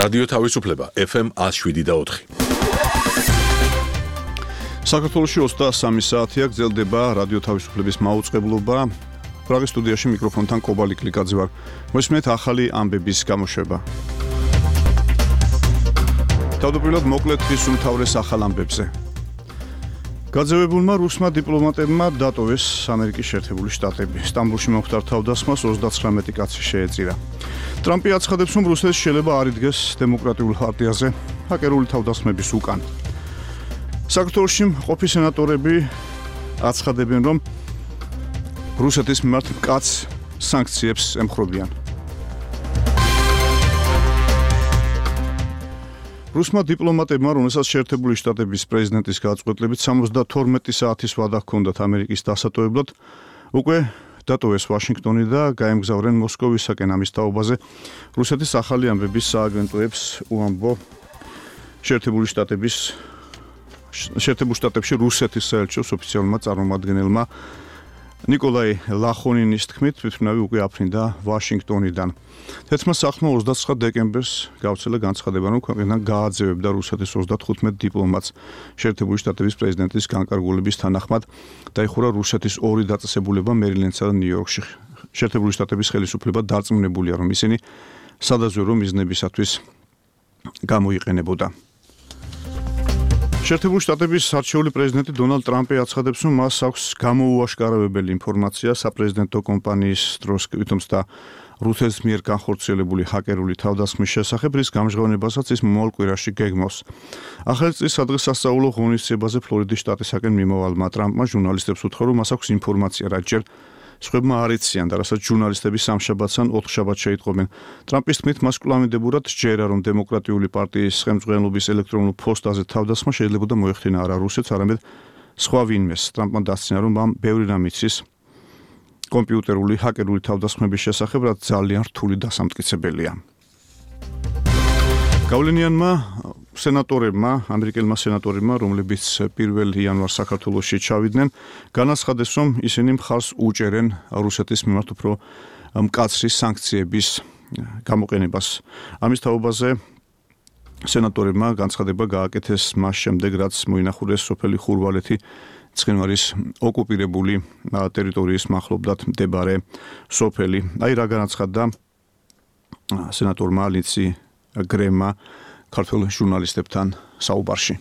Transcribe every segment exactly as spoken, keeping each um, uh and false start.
რადიო თავისუფლება ეფ ემ one oh seven და four. საქართველოში ოცდასამი საათია გრძელდება რადიო თავისუფლების მაუწყებლობა. პრაღის სტუდიაში მიკროფონთან კობალი კლიკაძე ვარ. მოსმენთ ახალი ამბების გამოშვება. თავდაპირველად მოკლედ თვის უმთავრეს ახალ ამბებზე. გაძევებულმა რუსმა დიპლომატებმა დატოვეს ამერიკის შეერთებული შტატები. სტამბოლში მომხდარ თავდასხმას ოცდათვრამეტი კაცი შეეწირა. ტრამპი აცხადებს, რომ რუსეთს შეიძლება არ იდგეს დემოკრატიულ ხარტიაზე ჰაკერული თავდასხმების უკან. საქართველოში მყოფი სენატორები აცხადებენ, რომ რუსეთის მიმართ მკაც სანქციებს ემხრობიან. რუსმა დიპლომატებმა, რომელსაც შეერთებული შტატების პრეზიდენტის გადაწყვეტილებით სამოცდათორმეტი საათის ვადა ჰქონდათ ამერიკის დასატოვებლად, უკვე დატოვეს ვაშინგტონი და გაემგზავრნენ მოსკოვისაკენ. ამის თაობაზე რუსეთის ახალი ამბების სააგენტოებს უამბო შეერთებული შტატების შეერთებულ შტატებში რუსეთის საელჩოს ოფიციალურმა წარმომადგენელმა ნიკოლაი ლახონინის თქმით, თვითმფრინავი უკვე აფრინდა ვაშინგტონიდან. თეთრმა სახლმა ოცდაცხრა დეკემბერს გავრცელა განცხადება, რომ ქვეყნიდან გააძევებდა რუსეთის ოცდათხუთმეტ დიპლომატს. შეერთებული შტატების პრეზიდენტის განკარგულების თანახმად დაიხურა რუსეთის ორი დაწესებულება მერილენდსა და ნიუ-იორკში. შეერთებული შტატების ხელისუფლება დარწმუნებულია, რომ ისინი სადაზვერვო მიზნებისათვის გამოიყენებოდა. შეერთებული შტატების არჩეული პრეზიდენტი დონალდ ტრამპი აცხადებს, რომ მას აქვს გამოუაშკარავებელი ინფორმაცია საპრეზიდენტო კომპანიის დროს თუმცა რუსეთის მიერ განხორციელებული ჰაკერული თავდასხმის შესახებ, რის გამჟღავნებასაც ის მომავალ კვირაში გეგმავს. ახალი წლის სადღესასწაულო ღონისძიებაზე ფლორიდის შტატისაკენ მიმავალმა ტრამპმა ჟურნალისტებს უთხრა, რომ მას აქვს ინფორმაცია, რაც ჯერ სხვებმა არ იციან და რასაც ჟურნალისტები სამშაბათს ან ოთხშაბათს შეიტყობენ. ტრამპის თქმით, მას კვლავინდებურად სჯერა, რომ დემოკრატიული პარტიის ხელმძღვანელობის ელექტრონულ ფოსტაზე თავდასხმა შეიძლება მოეხდინა არა რუსეთს, არამედ სხვა ვინმეს. ტრამპმა დასცინა, რომ ამ ბევრი რამ იცის კომპიუტერული ჰაკერული თავდასხმების შესახებ, რაც ძალიან რთული დასამტკიცებელია. გავლენიანმა სენატორებმა, ამერიკელმა სენატორებმა, რომლებიც პირველ იანვარს საქართველოში ჩავიდნენ, განაცხადეს, რომ ისინი მხარს უჭერენ რუსეთის მიმართ უფრო მკაცრი სანქციების გამოყენებას. ამის თაობაზე სენატორებმა განცხადება გააკეთეს მას შემდეგ, რაც მოინახულეს სოფელი ხურვალეთი ცხინვალის ოკუპირებული ტერიტორიის მახლობლად მდებარე სოფელი. აი რა განაცხადა სენატორმა ლინდსი გრემმა ქართველ ჟურნალისტებთან საუბარში.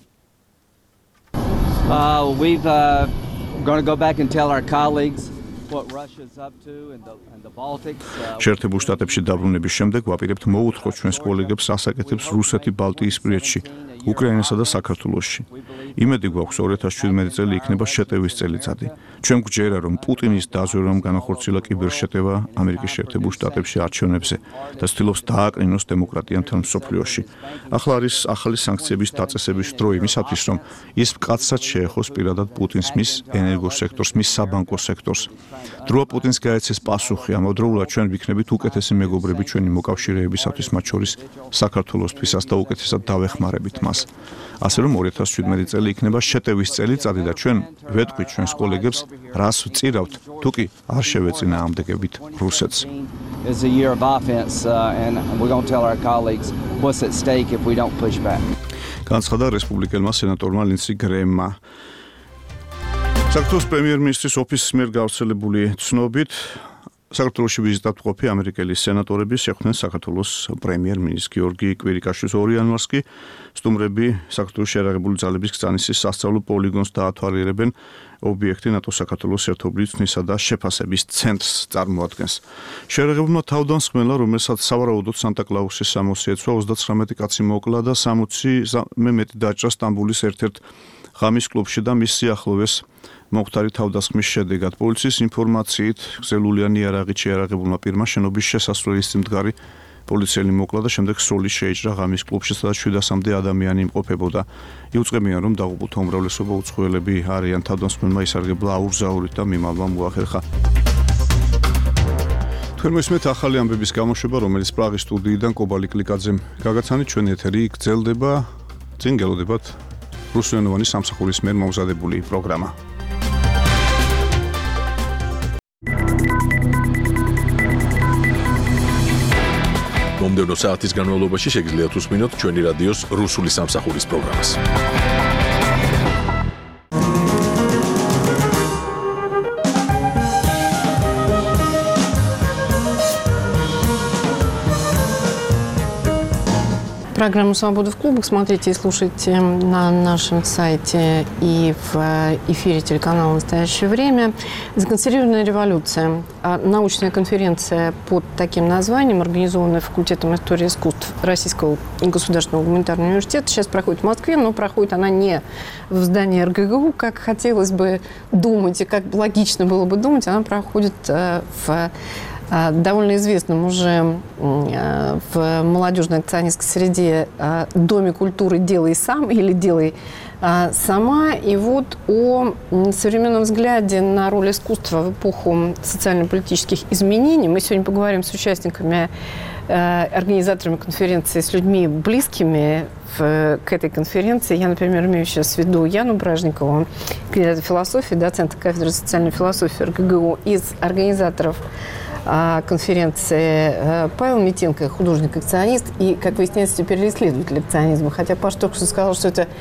Uh, we've uh, going to go back and tell our colleagues what Russia's up to in the in the Baltics. შეერთებულ შტატებში დაბრუნების შემდეგ ვაპირებთ მოუთხოთ ჩვენს კოლეგებს ასაკეთებს რუსეთი ბალტიისპირეთში, უკრაინასა და საქართველოში. იმედი გვაქვს ორი ათას შვიდმეტი წელი იქნება შეტევის წელიწადი. ჩვენ გვჯერა, რომ პუტინის დაზვერვამ განახორციელა კიბერშეტევა ამერიკის შეერთებულ შტატებში არჩევნებზე და ცდილობს დააკრინოს დემოკრატია მთელ მსოფლიოში. ახლა არის ახალი სანქციების დაწესების დრო იმისათვის, რომ ის მკაცრად შეეხოს პირადად პუტინს, მის ენერგოსექტორს, მის საბანკო სექტორს. დროა პუტინს გაეცეს პასუხი, ამავდროულად ჩვენ ვიქნებით უკეთესი მეგობრები ჩვენი მოკავშირეებისათვის, მათ შორის საქართველოსთვისაც და უკეთესად დავეხმარებით მას. ასე რომ ორი ათას შვიდმეტი წელი იქნება შეტევის წელიწადი და ჩვენ ვეტყვით ჩვენს კოლეგებს, რას ვწირავთ, თუ კი არ შევეწინააღმდეგებით რუსეთს. Is a year of offense uh, and we're going to tell our colleagues what's at stake if we don't push back. განცხადა რესპუბლიკელმა სენატორმა ლინდსი გრემმა. საქართველოს პრემიერ-მინისტრის ოფისის მიერ გავრცელებული ცნობით საქართველოში ვიზიტად მყოფი ამერიკელი სენატორები შეხვდნენ საქართველოს პრემიერ-მინისტრს გიორგი კვირიკაშვილს. ორი იანვარს კი სტუმრები საქართველოში შეიარაღებული ძალების გზანისის სასწავლო პოლიგონს დაათვალიერებენ. ობიექტი ნატო-საქართველოს ერთობლივთნისა და შეფასების ცენტრს წარმოადგენს. შეიარაღებულმა თავდამსხმელმა, რომელსაც სავარაუდოდ სანტა-კლაუსის სამოსი ეცვა, ოცდათვრამეტი კაცი მოკლა და სამოცი-მე მეტი დაჭრა სტამბოლის ერთ-ერთ ღამის კლუბში და მის სიახლოვეს მომხდარი თავდასხმის შედეგად. პოლიციის ინფორმაციით, გზელულიანი იარაღით შეიარაღებულმა პირმა შენობის შესასვლელის წინ მდგარი პოლიციელი მოკლა და შემდეგ სროლი შეიჭრა ღამის კლუბში, სადაც შვიდასამდე ადამიანი იმყოფებოდა. იუწყებიან, რომ დაღუპულთა უმრავლესობა უცხოელები არიან. თავდამსხმელმა ისარგებლა აურზაურით და მიმალვა მოახერხა. თქვენ მოსმენთ ახალი ამბების გამოშვება, რომელიც პრაღის სტუდიიდან კობალი კლიკაძემ გაგაცანით. ჩვენი ეთერი გრძელდება, წინ გელოდებათ რუსულენოვანი სამსახურის მიერ მომზადებული პროგრამა. მომდევნო საათის განმავლობაში შეგიძლიათ უსმინოთ ჩვენი რადიოს რუსული სამსახურის პროგრამას. Программу «Свобода в клубах» смотрите и слушайте на нашем сайте и в эфире телеканала «Настоящее время». «Законсервированная революция». Научная конференция под таким названием, организованная факультетом истории искусств Российского государственного гуманитарного университета, сейчас проходит в Москве, но проходит она не в здании эр гэ гэ у, как хотелось бы думать и как логично было бы думать, она проходит в довольно известном уже в молодежной акционистской среде Доме культуры «Делай сам» или «Делай сама». И вот о современном взгляде на роль искусства в эпоху социально-политических изменений мы сегодня поговорим с участниками, организаторами конференции, с людьми близкими в, к этой конференции. Я, например, имею сейчас в виду Яну Бражникову, кандидата философии, доцента кафедры социальной философии эр гэ гэ у, из организаторов конференции Павел Митенко, художник-акционист, и, как выясняется, теперь исследователь акционизма. Хотя Паш только что сказал, что это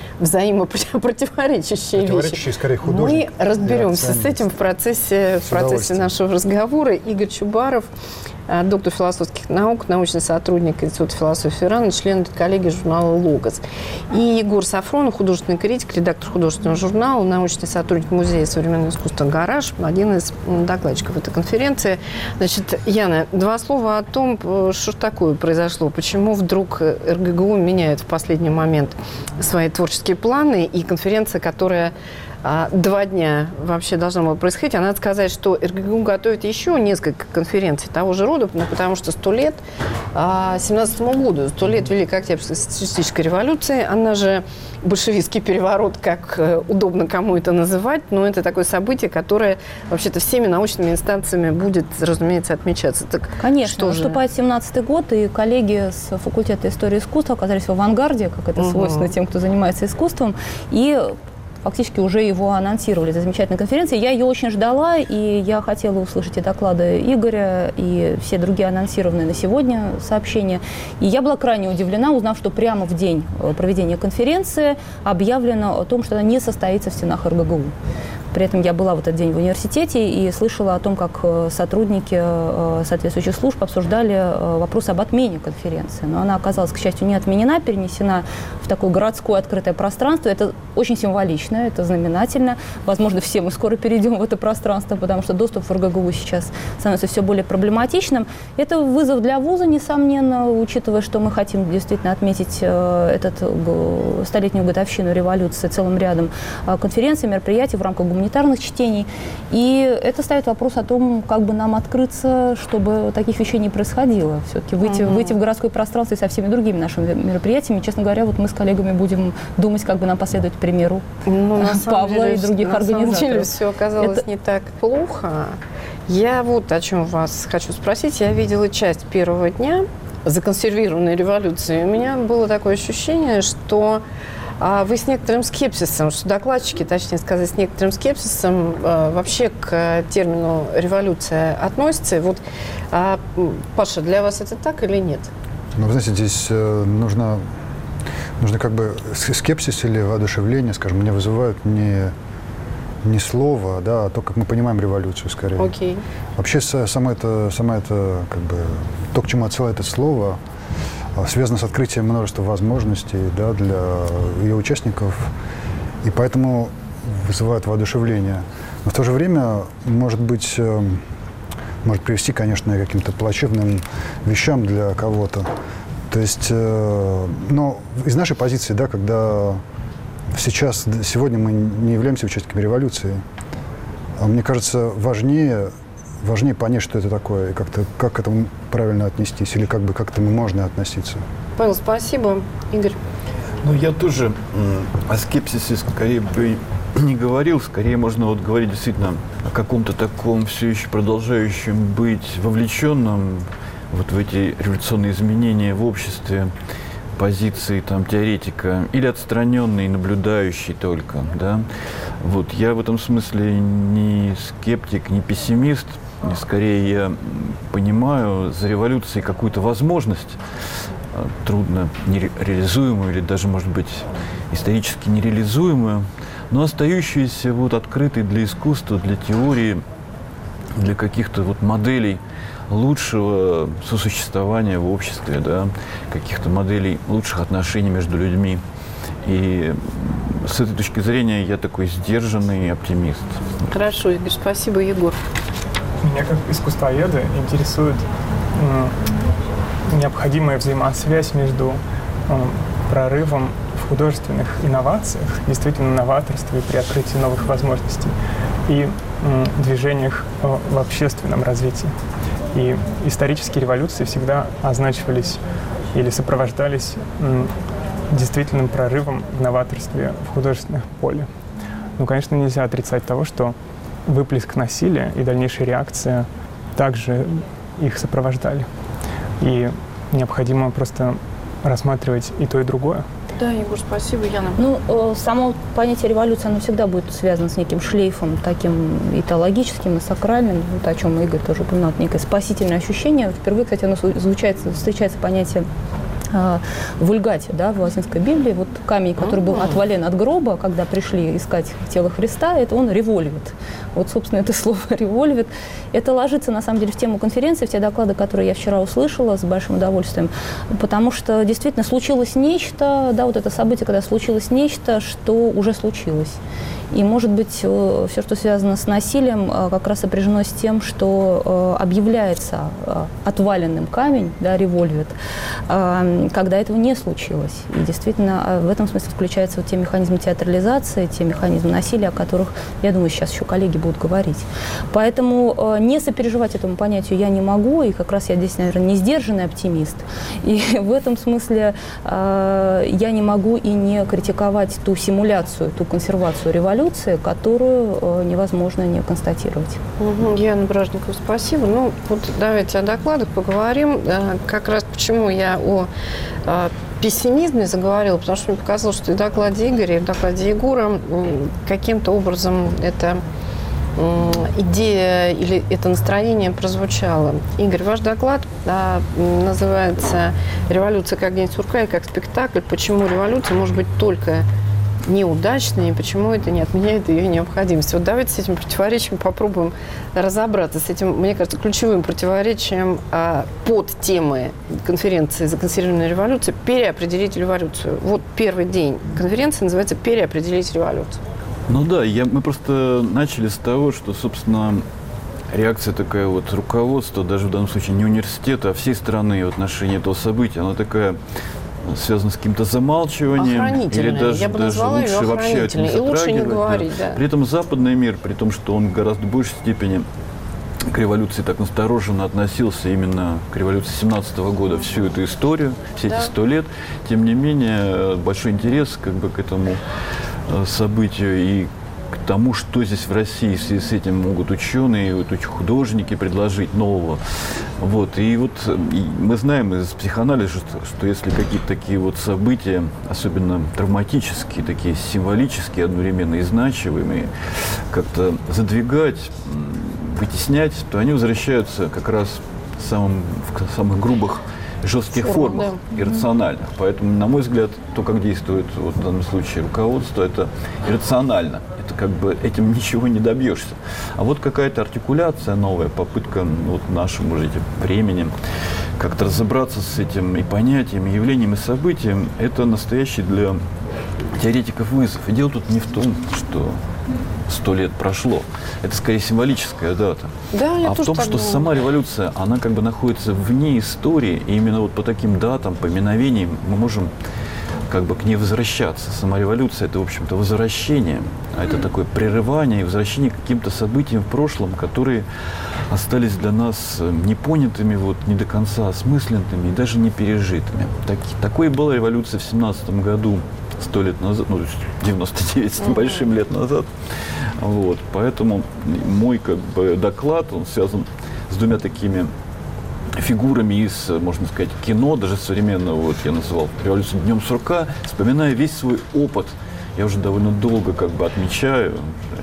взаимопротиворечащие вещи. Скорее, художник. Мы разберемся с этим в процессе, в процессе нашего разговора. Игорь Чубаров, доктор философских наук, научный сотрудник Института философии РАН, член коллегии журнала «Логос». И Егор Сафронов, художественный критик, редактор художественного журнала, научный сотрудник Музея современного искусства «Гараж», один из докладчиков этой конференции. Значит, Яна, два слова о том, что такое произошло, почему вдруг эр гэ гэ у меняет в последний момент свои творческие планы, и конференция, которая два дня вообще должна была происходить. А надо сказать, что эр гэ гэ у готовит еще несколько конференций того же рода, ну, потому что сто лет семнадцатому году, сто лет Великой Октябрьской социалистической революции, она же большевистский переворот, как удобно кому это называть, но это такое событие, которое вообще-то всеми научными инстанциями будет, разумеется, отмечаться. Так конечно, наступает семнадцатый год, и коллеги с факультета истории искусства оказались в авангарде, как это угу. свойственно тем, кто занимается искусством, и фактически уже его анонсировали. Это замечательная конференция. Я ее очень ждала, и я хотела услышать и доклады Игоря, и все другие анонсированные на сегодня сообщения. И я была крайне удивлена, узнав, что прямо в день проведения конференции объявлено о том, что она не состоится в стенах эр гэ гэ у. При этом я была в этот день в университете и слышала о том, как сотрудники соответствующих служб обсуждали вопрос об отмене конференции. Но она оказалась, к счастью, не отменена, перенесена в такое городское открытое пространство. Это очень символично, это знаменательно. Возможно, все мы скоро перейдем в это пространство, потому что доступ в эр гэ гэ у сейчас становится все более проблематичным. Это вызов для вуза, несомненно, учитывая, что мы хотим действительно отметить этот столетнюю годовщину революции целым рядом конференций, мероприятий в рамках гуманитарных гуманитарных чтений. И это ставит вопрос о том, как бы нам открыться, чтобы таких вещей не происходило. Все-таки выйти, uh-huh. выйти в городское пространство и со всеми другими нашими мероприятиями. Честно говоря, вот мы с коллегами будем думать, как бы нам последовать примеру ну, Павла деле, и других на организаторов. На самом деле все оказалось это... не так плохо. Я вот о чем вас хочу спросить. Я видела часть первого дня законсервированной революции. У меня было такое ощущение, что А вы с некоторым скепсисом, что докладчики, точнее сказать, с некоторым скепсисом э, вообще к термину «революция» относятся. Вот, э, Паша, для вас это так или нет? Ну, вы знаете, здесь э, нужно, нужно как бы скепсис или воодушевление, скажем, меня вызывают не, не слово, да, а то, как мы понимаем революцию, скорее. Окей. Вообще, само это, само это, как бы, то, к чему отсылает это слово, связано с открытием множества возможностей, да, для ее участников, и поэтому вызывает воодушевление. Но в то же время, может быть, может привести, конечно, к каким-то плачевным вещам для кого-то. То есть, но из нашей позиции, да, когда сейчас, сегодня мы не являемся участниками революции, мне кажется, важнее Важнее понять, что это такое, и как-то, как к этому правильно отнестись, или как бы как к этому можно относиться. Павел, спасибо. Игорь? Ну, я тоже о скепсисе скорее бы не говорил. Скорее можно вот говорить действительно о каком-то таком все еще продолжающем быть вовлеченном вот в эти революционные изменения в обществе позиции там теоретика или отстраненный, наблюдающий только, да. Вот я в этом смысле не скептик, не пессимист. скорее я понимаю за революцией какую-то возможность, трудно нереализуемую или даже, может быть, исторически нереализуемую, но остающуюся вот открытой для искусства, для теории, для каких-то вот моделей лучшего сосуществования в обществе, да, каких-то моделей лучших отношений между людьми. И с этой точки зрения я такой сдержанный оптимист. Хорошо, Игорь, спасибо, Егор. Меня как искусствоведа интересует необходимая взаимосвязь между прорывом в художественных инновациях, действительно новаторстве и при открытии новых возможностей, и движениях в общественном развитии. И исторические революции всегда означивались или сопровождались действительным прорывом в новаторстве в художественном поле. Ну, конечно, нельзя отрицать того, что выплеск насилия и дальнейшая реакция также их сопровождали. И необходимо просто рассматривать и то, и другое. Да, Егор, спасибо, Яна. Ну, само понятие революции, оно всегда будет связано с неким шлейфом, таким итологическим и сакральным, вот о чем Игорь тоже упоминал, некое спасительное ощущение. Впервые, кстати, оно звучает, встречается понятие в Вульгате, да, в Латинской Библии. Вот камень, который был отвален от гроба, когда пришли искать тело Христа, это он револьвит. Вот, собственно, это слово «револьвит». Это ложится, на самом деле, в тему конференции, в те доклады, которые я вчера услышала с большим удовольствием, потому что действительно случилось нечто, да, вот это событие, когда случилось нечто, что уже случилось. И, может быть, все, что связано с насилием, как раз сопряжено с тем, что объявляется отваленным камень, да, револьвит, когда этого не случилось. И действительно, в этом смысле включаются вот те механизмы театрализации, те механизмы насилия, о которых, я думаю, сейчас еще коллеги будут говорить. Поэтому не сопереживать этому понятию я не могу, и как раз я здесь, наверное, не сдержанный оптимист. И в этом смысле я не могу и не критиковать ту симуляцию, ту консервацию революции, которую невозможно не констатировать. Угу, Яна Бражникова, спасибо. Ну, вот давайте о докладах поговорим. Как раз почему я о пессимизме заговорила, потому что мне показалось, что и в докладе Игоря, и в докладе Егора каким-то образом это идея или это настроение прозвучало. Игорь, ваш доклад да, называется «Революция как день сурка и как спектакль. Почему революция может быть только неудачной, и почему это не отменяет ее необходимость». Вот давайте с этим противоречием попробуем разобраться. С этим, мне кажется, ключевым противоречием а, под темы конференции «Законсервированная революция» переопределить революцию. Вот первый день конференции называется «Переопределить революцию». Ну да, я, мы просто начали с того, что, собственно, реакция такая вот руководства, даже в данном случае не университета, а всей страны в отношении этого события, она такая связано с каким-то замалчиванием, или даже, я бы даже лучше вообще это не и лучше не говорить, да. Да. При этом западный мир, при том, что он в гораздо большей степени к революции так настороженно относился именно к революции семнадцатого года, всю эту историю, все да. эти сто лет, тем не менее большой интерес как бы к этому событию и к тому, что здесь в России в связи с этим могут ученые, вот, художники предложить нового. Вот. И вот и мы знаем из психоанализа, что, что если какие-то такие вот события, особенно травматические, такие символические, одновременно и значимые, как-то задвигать, вытеснять, то они возвращаются как раз в, самом, в самых грубых жестких Форм, формах, да. иррациональных. Поэтому, на мой взгляд, то, как действует вот, в данном случае руководство, это иррационально. Это как бы этим ничего не добьешься. А вот какая-то артикуляция новая, попытка вот, нашим уже этим временем как-то разобраться с этим и понятием, и явлением, и событием, это настоящий для теоретиков вызов. И дело тут не в том, что сто лет прошло. Это скорее символическая дата. Да, я а в том, что думаю. сама революция, она как бы находится вне истории, и именно вот по таким датам, поминовениям мы можем как бы к ней возвращаться. Сама революция – это, в общем-то, возвращение, а это такое прерывание и возвращение к каким-то событиям в прошлом, которые остались для нас непонятыми, вот, не до конца осмысленными и даже не пережитыми. Так, такой была революция в семнадцатом году, сто лет назад, ну, девяносто девять с небольшим лет назад. Вот, поэтому мой как бы, доклад, он связан с двумя такими фигурами из, можно сказать, кино, даже современного, вот я называл «Революцию днем сурка», вспоминая весь свой опыт. Я уже довольно долго как бы отмечаю,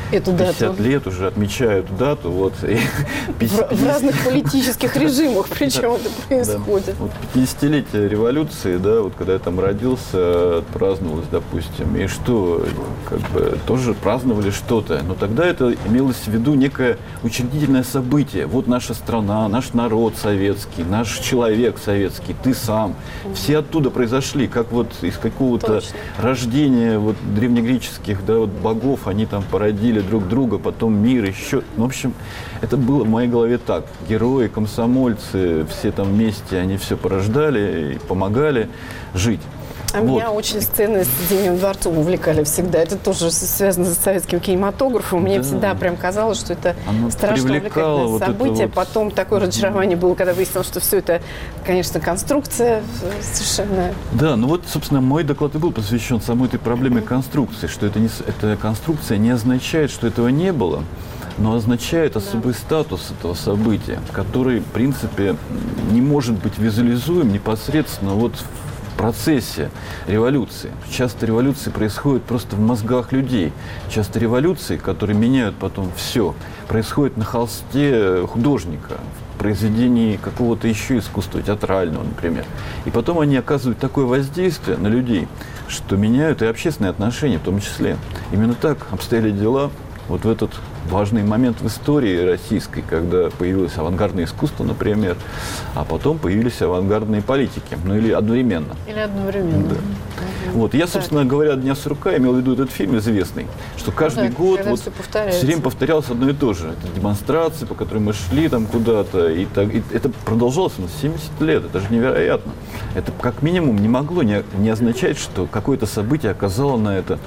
эту дату. пятьдесят лет уже отмечают дату. Вот, и в, в разных политических режимах причем это происходит. Да. Вот пятидесятилетие революции, да, вот когда я там родился, праздновалось, допустим, и что, как бы, тоже праздновали что-то. Но тогда это имелось в виду некое учредительное событие. Вот наша страна, наш народ советский, наш человек советский, ты сам. Все оттуда произошли, как вот из какого-то Точно. рождения вот древнегреческих, да, вот богов, они там породили друг друга, потом мир еще. Ну, в общем, это было в моей голове так. Герои, комсомольцы, все там вместе, они все порождали и помогали жить. А вот. Меня очень сцены с Зимним дворцом увлекали всегда. Это тоже связано с советским кинематографом. Мне да. всегда прям казалось, что это Оно страшно увлекательное вот событие. вот... Потом такое разочарование было, когда выяснилось, что все это, конечно, конструкция совершенно... Да, ну вот, собственно, мой доклад и был посвящен самой этой проблеме конструкции, что это не, эта конструкция не означает, что этого не было, но означает особый да. статус этого события, который, в принципе, не может быть визуализуем непосредственно вот в процессе революции. Часто революции происходят просто в мозгах людей. Часто революции, которые меняют потом все, происходят на холсте художника, в произведении какого-то еще искусства, театрального, например. И потом они оказывают такое воздействие на людей, что меняют и общественные отношения в том числе. Именно так обстояли дела вот в этот важный момент в истории российской, когда появилось авангардное искусство, например, а потом появились авангардные политики, ну или одновременно. Или одновременно. Да. Вот. Я, собственно так. говоря, «Дня сурка» имел в виду этот фильм известный, что каждый да, год вот, все время повторялось одно и то же. Это демонстрации, по которым мы шли там куда-то, и, так, и это продолжалось на семьдесят лет, это же невероятно. Это как минимум не могло не, не означать, что какое-то событие оказало на это,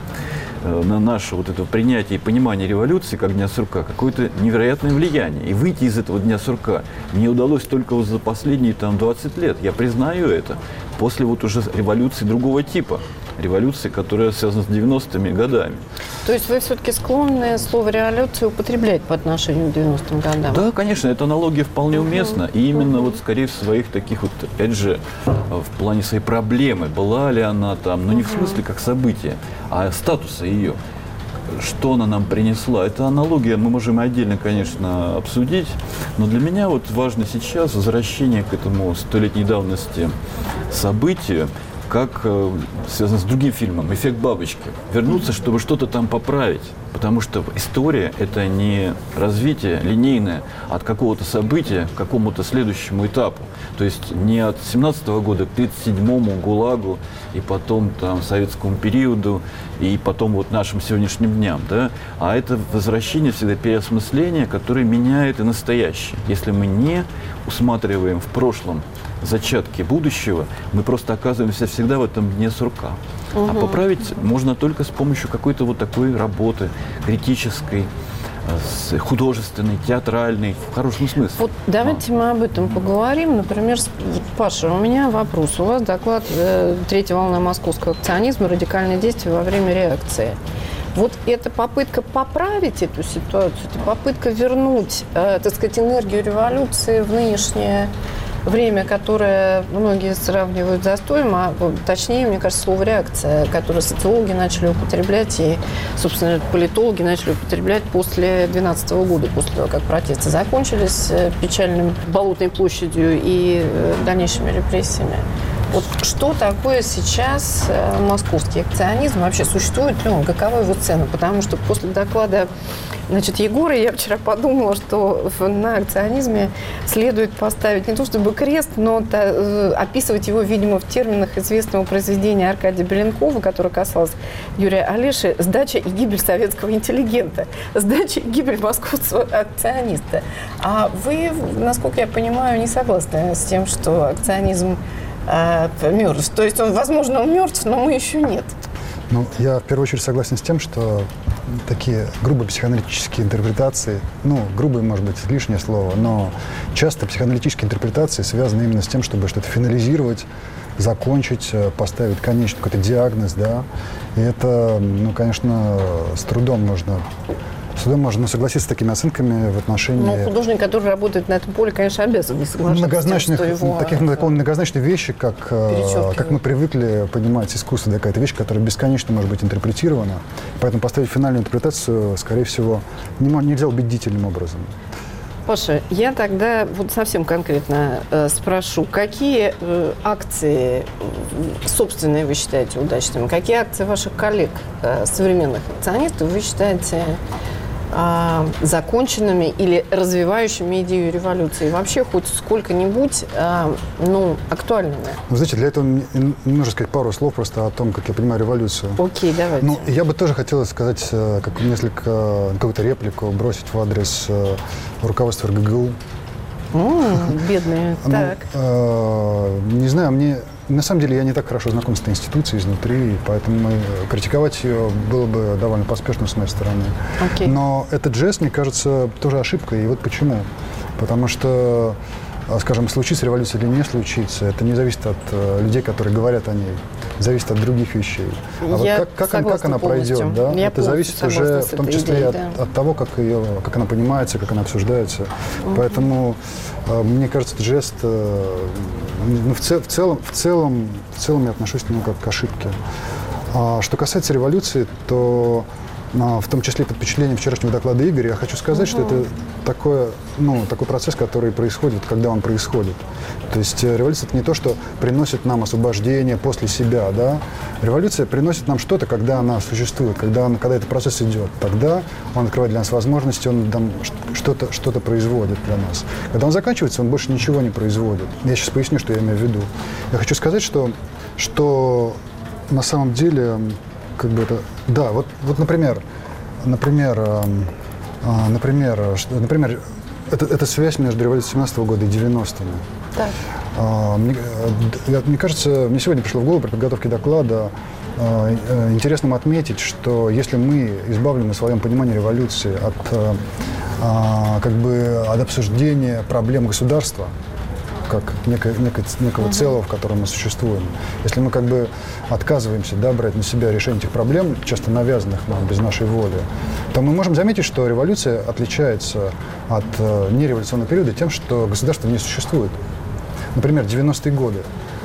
на наше вот это принятие и понимание революции как Дня сурка какое-то невероятное влияние. И выйти из этого Дня сурка мне удалось только вот за последние там двадцать лет. Я признаю это. После вот уже революции другого типа. Революции, которая связана с девяностыми годами. То есть вы все-таки склонны слово «революция» употреблять по отношению к девяностым годам? Да, конечно, эта аналогия вполне уместна. И именно вот скорее в своих таких вот, опять же, в плане своей проблемы. Была ли она там, но не в смысле как событие, а статуса ее. Что она нам принесла. Эта аналогия мы можем отдельно, конечно, обсудить, но для меня вот важно сейчас возвращение к этому столетней давности событию, как э, связано с другим фильмом «Эффект бабочки». Вернуться, чтобы что-то там поправить. Потому что история – это не развитие линейное от какого-то события к какому-то следующему этапу. То есть не от семнадцатого года к тридцать седьмому ГУЛАГу, и потом там советскому периоду, и потом вот нашим сегодняшним дням. Да? А это возвращение всегда переосмысление, которое меняет и настоящее. Если мы не усматриваем в прошлом зачатки будущего, мы просто оказываемся всегда в этом Дне сурка. Угу. А поправить можно только с помощью какой-то вот такой работы, критической, художественной, театральной, в хорошем смысле. Вот давайте а. мы об этом поговорим. Например, Паша, у меня вопрос. У вас доклад э, «Третья волна московского акционизма. Радикальные действия во время реакции». Вот это попытка поправить эту ситуацию, это попытка вернуть, э, так сказать, энергию революции в нынешнее время, которое многие сравнивают с застоем, а точнее, мне кажется, слово «реакция», которое социологи начали употреблять и, собственно, политологи начали употреблять после две тысячи двенадцатого года, после того, как протесты закончились печальным Болотной площадью и дальнейшими репрессиями. Вот что такое сейчас московский акционизм? Вообще существует ли он? Какова его цена? Потому что после доклада, значит, Егора я вчера подумала, что на акционизме следует поставить не то чтобы крест, но то, описывать его, видимо, в терминах известного произведения Аркадия Беленкова, которое касалось Юрия Олеши, «Сдача и гибель советского интеллигента», «Сдача и гибель московского акциониста». А вы, насколько я понимаю, не согласны с тем, что акционизм мертв. То есть, он, возможно, он мертв, но мы еще нет. Ну, я в первую очередь согласен с тем, что такие грубые психоаналитические интерпретации, ну, грубые, может быть, лишнее слово, но часто психоаналитические интерпретации связаны именно с тем, чтобы что-то финализировать, закончить, поставить конечный какой-то диагноз, да. И это, ну, конечно, с трудом можно с трудом можно согласиться с такими оценками в отношении... Ну, художник, который работает на этом поле, конечно, обязан не соглашаться многозначных, с тем, что его... таких многозначные вещи, как, как мы привыкли понимать искусство, да, какая-то вещь, которая бесконечно может быть интерпретирована. Поэтому поставить финальную интерпретацию, скорее всего, не, нельзя убедительным образом. Паша, я тогда вот совсем конкретно э, спрошу, какие э, акции собственные вы считаете удачными? Какие акции ваших коллег, э, современных акционистов, вы считаете э, законченными или развивающими идею революции? Вообще хоть сколько-нибудь э, ну, актуальными? Вы знаете, для этого мне нужно сказать пару слов просто о том, как я понимаю революцию. Окей, давайте. Ну, я бы тоже хотел сказать как несколько, какую-то реплику бросить в адрес руководства эр гэ гэ у. Mm, бедные. Ну, так. Э, не знаю, мне... На самом деле я не так хорошо знаком с этой институцией изнутри, поэтому критиковать ее было бы довольно поспешно с моей стороны. Okay. Но этот жест, мне кажется, тоже ошибкой. И вот почему. Потому что, скажем, случится революция или не случится, это не зависит от э, людей, которые говорят о ней. Зависит от других вещей. А вот как, как, как она пройдет, да? Я это зависит уже в том числе идеей, от, да. от того, как, ее, как она понимается, как она обсуждается. Uh-huh. Поэтому, э, мне кажется, этот жест... Э, Ну, в, цел, в, целом, в, целом, в целом я отношусь к нему как к ошибке. А что касается революции, то а, в том числе под впечатлением вчерашнего доклада Игоря, я хочу сказать, угу. что это такое, ну, такой процесс, который происходит, когда он происходит. То есть революция – это не то, что приносит нам освобождение после себя. Да? Революция приносит нам что-то, когда она существует, когда, он, когда этот процесс идет. Тогда он открывает для нас возможности, он там что-то, что-то производит для нас. Когда он заканчивается, он больше ничего не производит. Я сейчас поясню, что я имею в виду. Я хочу сказать, что, что на самом деле, как бы это, да, вот, вот например, например, э, э, например, что, например, это, это связь между революцией семнадцатого года и девяностыми. Так. Э, мне, э, мне кажется, мне сегодня пришло в голову при подготовке доклада э, э, интересным отметить, что если мы избавлены в своем понимании революции от, э, э, как бы, от обсуждения проблем государства, как некое, некое, некого uh-huh. целого, в котором мы существуем. Если мы как бы отказываемся, да, брать на себя решение этих проблем, часто навязанных нам без нашей воли, то мы можем заметить, что революция отличается от э, нереволюционного периода тем, что государство не существует. Например, девяностые годы.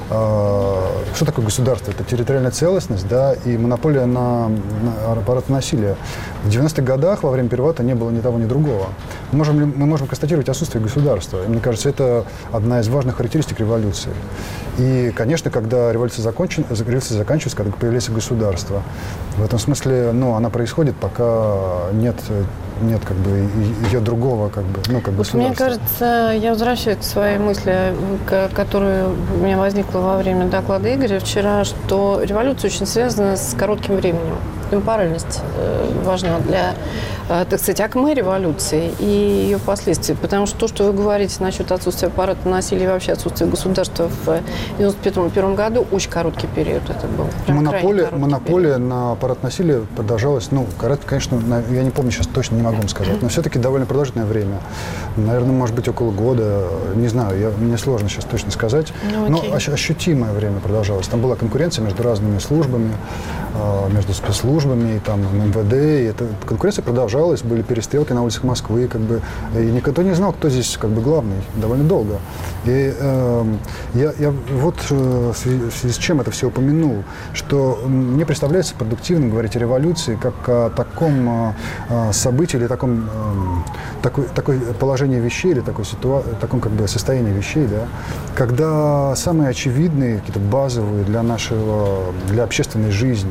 Э, что такое государство? Это территориальная целостность, да, и монополия на, на аппарат насилия. В девяностых годах во время переворота не было ни того, ни другого. Мы можем, ли, мы можем констатировать отсутствие государства. И мне кажется, это одна из важных характеристик революции. И, конечно, когда революция, закончен, революция заканчивается, когда появляется государство. В этом смысле, ну, она происходит, пока нет, нет как бы, ее другого, как бы, ну, как вот государства. Мне кажется, я возвращаюсь к своей мысли, которая у меня возникла во время доклада Игоря вчера, что революция очень связана с коротким временем. Темпоральность важна для, так сказать, акме революции и ее последствий. Потому что то, что вы говорите насчет отсутствия аппарата насилия и вообще отсутствия государства в девяносто первом году, очень короткий период это был. Монополия, монополия на аппарат насилия продолжалась, ну, конечно, я не помню сейчас точно, не могу вам сказать, но все-таки довольно продолжительное время. Наверное, может быть, около года, не знаю, я, мне сложно сейчас точно сказать, ну, но ощутимое время продолжалось. Там была конкуренция между разными службами, между спецслужбами, и там эм вэ дэ, и эта конкуренция продолжалась, были перестрелки на улицах Москвы, как бы, и никто не знал, кто здесь как бы главный, довольно долго. И э, я, я вот э, в связи с чем это все упомянул, что мне представляется продуктивным говорить о революции как о таком э, событии или таком, э, такой, такой положении вещей, или такой ситуа- таком как бы состоянии вещей, да, когда самые очевидные, какие-то базовые для нашего, для общественной жизни,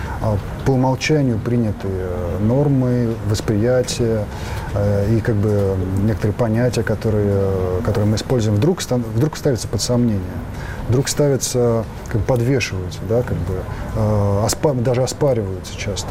по умолчанию принятые нормы, восприятия э, и как бы некоторые понятия, которые, которые мы используем, вдруг, стан, вдруг ставятся под сомнение, вдруг ставятся, как бы подвешиваются, да, как бы, э, оспа, даже оспариваются часто.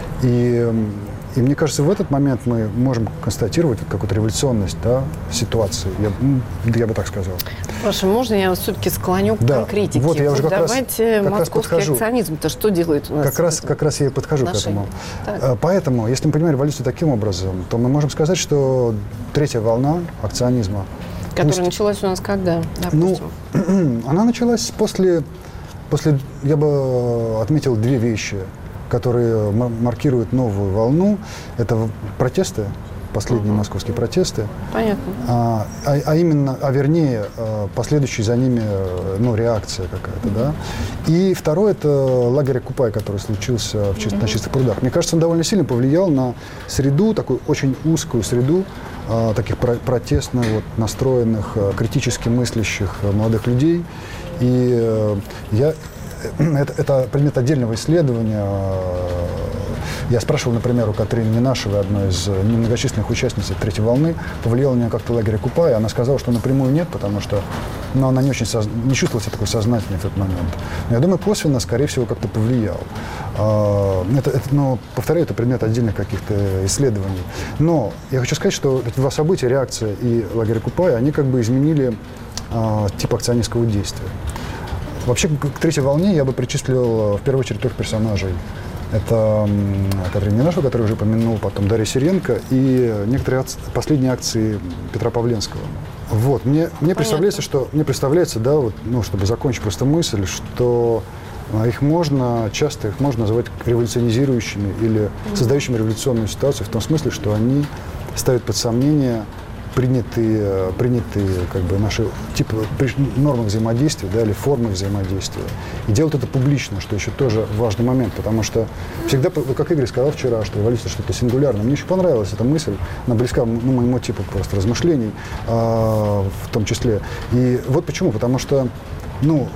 И, и мне кажется, в этот момент мы можем констатировать какую-то революционность, да, ситуации, я, я бы так сказал. Паша, можно я вас все-таки склоню к да. конкретике? Вот я уже как Давайте раз, как московский раз акционизм-то что делает у нас? Как раз, как раз я и подхожу отношении. к этому. Так. Поэтому, если мы понимаем революцию таким образом, то мы можем сказать, что третья волна акционизма... Которая пусть, началась у нас когда, допустим? Ну, она началась после, после, я бы отметил две вещи. которые маркируют новую волну. Это протесты, последние uh-huh. московские протесты. Понятно. А, а, а именно, а вернее, последующая за ними, ну, реакция какая-то, да. И второе, это лагерь Окупай, который случился в, uh-huh. на Чистых прудах. Мне кажется, он довольно сильно повлиял на среду, такую очень узкую среду, а, таких про- протестно вот, настроенных, а, критически мыслящих а, молодых людей. И а, я, это, это предмет отдельного исследования. Я спрашивал, например, у Катрины Ненашевой, одной из немногочисленных участниц третьей волны, повлиял на нее как-то лагерь Окупай. Она сказала, что напрямую нет, потому что ну, она не очень соз... не чувствовала себя такой сознательной в этот момент. Но я думаю, косвенно, скорее всего, как-то повлиял. Это, это, ну, повторяю, это предмет отдельных каких-то исследований. Но я хочу сказать, что эти два события, реакция и лагерь Окупай, они как бы изменили а, тип акционистского действия. Вообще, к третьей волне я бы причислил в первую очередь трех персонажей. Это Катрина Ненашева, которую уже упомянул, потом Дарья Сиренко и некоторые акции, последние акции Петра Павленского. Вот, мне, мне представляется, что, мне представляется, да, вот, ну, чтобы закончить просто мысль, что их можно, часто их можно называть революционизирующими или создающими революционную ситуацию в том смысле, что они ставят под сомнение принятые, принятые как бы, наши типы, нормы взаимодействия, да, или формы взаимодействия. И делают это публично, что еще тоже важный момент, потому что всегда, как Игорь сказал вчера, что революция что-то сингулярное. Мне еще понравилась эта мысль, она близка ну, моему типу просто размышлений, а, в том числе. И вот почему, потому что, ну,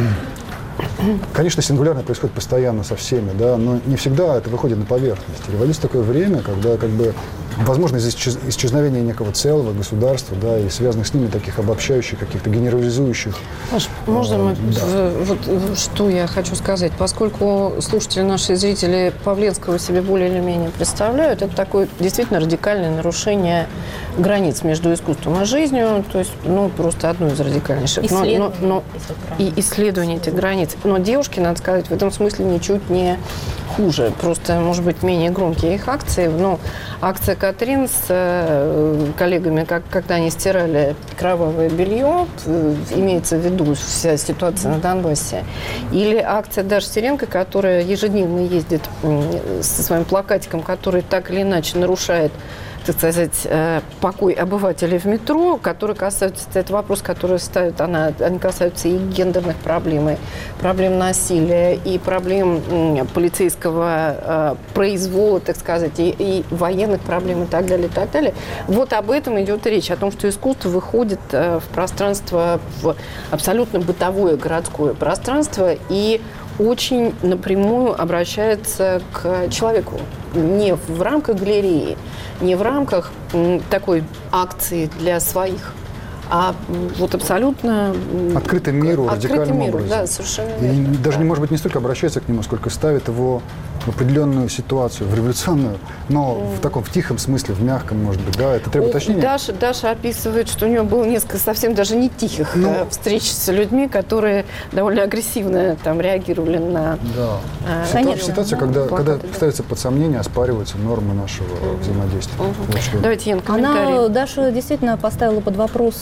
конечно, сингулярное происходит постоянно со всеми, да, но не всегда это выходит на поверхность. Революция такое время, когда как бы возможно исчез, исчезновение некого целого государства, да, и связанных с ними таких обобщающих, каких-то генерализующих. Паш, можно мы, да. вот что я хочу сказать, поскольку слушатели, наши зрители Павленского себе более или менее представляют, это такое действительно радикальное нарушение границ между искусством и жизнью, то есть, ну, просто одно из радикальнейших. Исследование, но, но, но, и исследование этих границ. Но девушки, надо сказать, в этом смысле ничуть не хуже. Просто, может быть, менее громкие их акции. Но акция Катрин с э, коллегами, как, когда они стирали кровавое белье, э, имеется в виду вся ситуация на Донбассе. Или акция Даши Сиренко, которая ежедневно ездит э, со своим плакатиком, который так или иначе нарушает, так сказать, покой обывателей в метро, которые касаются, это вопрос, который ставит она, они касаются и гендерных проблем, и проблем насилия, и проблем полицейского произвола, так сказать, и, и военных проблем, и так далее, и так далее. Вот об этом идет речь, о том, что искусство выходит в пространство, в абсолютно бытовое городское пространство, и очень напрямую обращается к человеку. Не в рамках галереи, не в рамках м, такой акции для своих, а вот абсолютно открытым миру, радикальным миру, образом. Да, совершенно и верно. даже, да. не, может быть, не столько обращается к нему, сколько ставит его в определенную ситуацию, в революционную, но mm. в таком, в тихом смысле, в мягком, может быть, да, это требует уточнения. Даша, Даша описывает, что у нее было несколько совсем даже не тихих ну, э, встреч с людьми, которые довольно агрессивно там реагировали на... Да. Э, Ситуация, ситуация когда, плакаты, когда да. ставятся под сомнение, оспариваются нормы нашего mm. взаимодействия. Mm-hmm. Вот что... Давайте, Ян, комментарий. Она, Даша действительно поставила под вопрос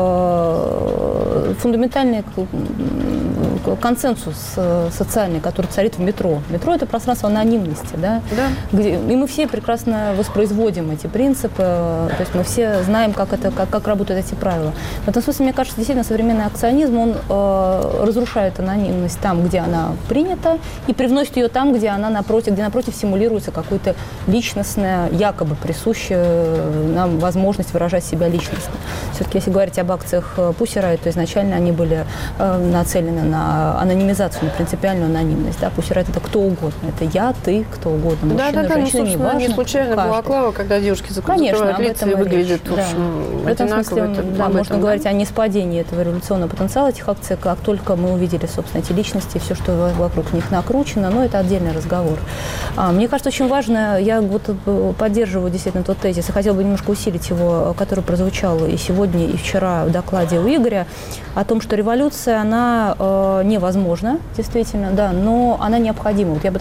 э, фундаментальный консенсус социальный, который царит в метро. Метро – это пространство анонимности, да? Да. Где, и мы все прекрасно воспроизводим эти принципы, то есть мы все знаем, как, это, как, как работают эти правила. В этом смысле, мне кажется, действительно современный акционизм, он э, разрушает анонимность там, где она принята, и привносит ее там, где она напротив, где напротив симулируется какое-то личностное, якобы присущее нам возможность выражать себя личностно. Все-таки, если говорить об акциях Pussy Riot, то изначально они были э, нацелены на анонимизацию, на принципиальную анонимность. Да? Pussy Riot – это кто угодно. Это я, ты, кто угодно. Да, Мужчина, да, да, женщина, ну, не важно. Не случайно балаклава, когда девушки закрывают лица и выглядят, в общем, в этом смысле, это, да, можно этом, говорить да? о неспадении этого революционного потенциала этих акций, как только мы увидели, собственно, эти личности, все, что вокруг них накручено, но это отдельный разговор. А, мне кажется, очень важно, я вот поддерживаю действительно тот тезис, и хотела бы немножко усилить его, который прозвучал и сегодня, и вчера в докладе у Игоря, о том, что революция, она э, невозможна, действительно, да, но она необходима. Вот я бы такую формулу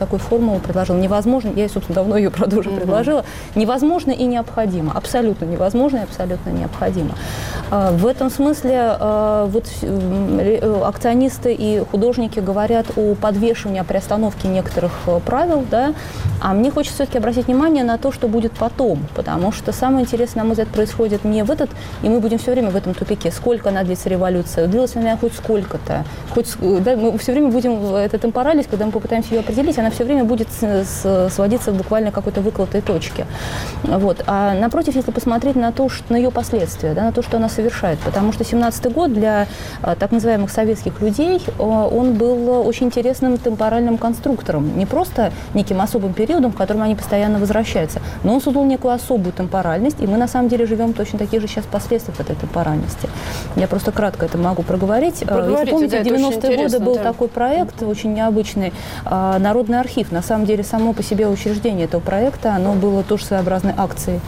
самого предложила. Невозможно, я, собственно, давно ее, правда, уже mm-hmm. предложила, невозможно и необходимо. Абсолютно невозможно и абсолютно необходимо. В этом смысле вот акционисты и художники говорят о подвешивании, о приостановке некоторых правил, да, а мне хочется все-таки обратить внимание на то, что будет потом, потому что самое интересное, на мой взгляд, происходит не в этот, и мы будем все время в этом тупике, сколько она длится революция, длилась ли она хоть сколько-то, хоть, да, мы все время будем, эта темпоральность, когда мы попытаемся ее определить, она все время будет с, с, сводиться буквально к какой-то выколотой точке. Вот. А напротив, если посмотреть на то, что, на ее последствия, да, на то, что она совершает, потому что семнадцатый год для а, так называемых советских людей, а, он был очень интересным темпоральным конструктором, не просто неким особым периодом, к которому они постоянно возвращаются, но он создал некую особую темпоральность, и мы на самом деле живем точно такие же сейчас последствия этой темпоральности. Я просто кратко это могу проговорить. Если помните, да, в девяностые годы был да. такой проект, очень необычный, Народный архив. На самом деле, само по себе учреждение этого проекта, оно было тоже своеобразной акцией.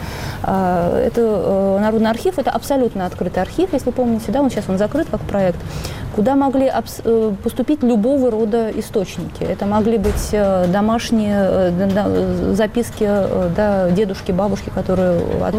Это Народный архив, это абсолютно открытый архив, если помните, да, он сейчас он закрыт как проект, куда могли поступить любого рода источники. Это могли быть домашние записки да, дедушки, бабушки, которые от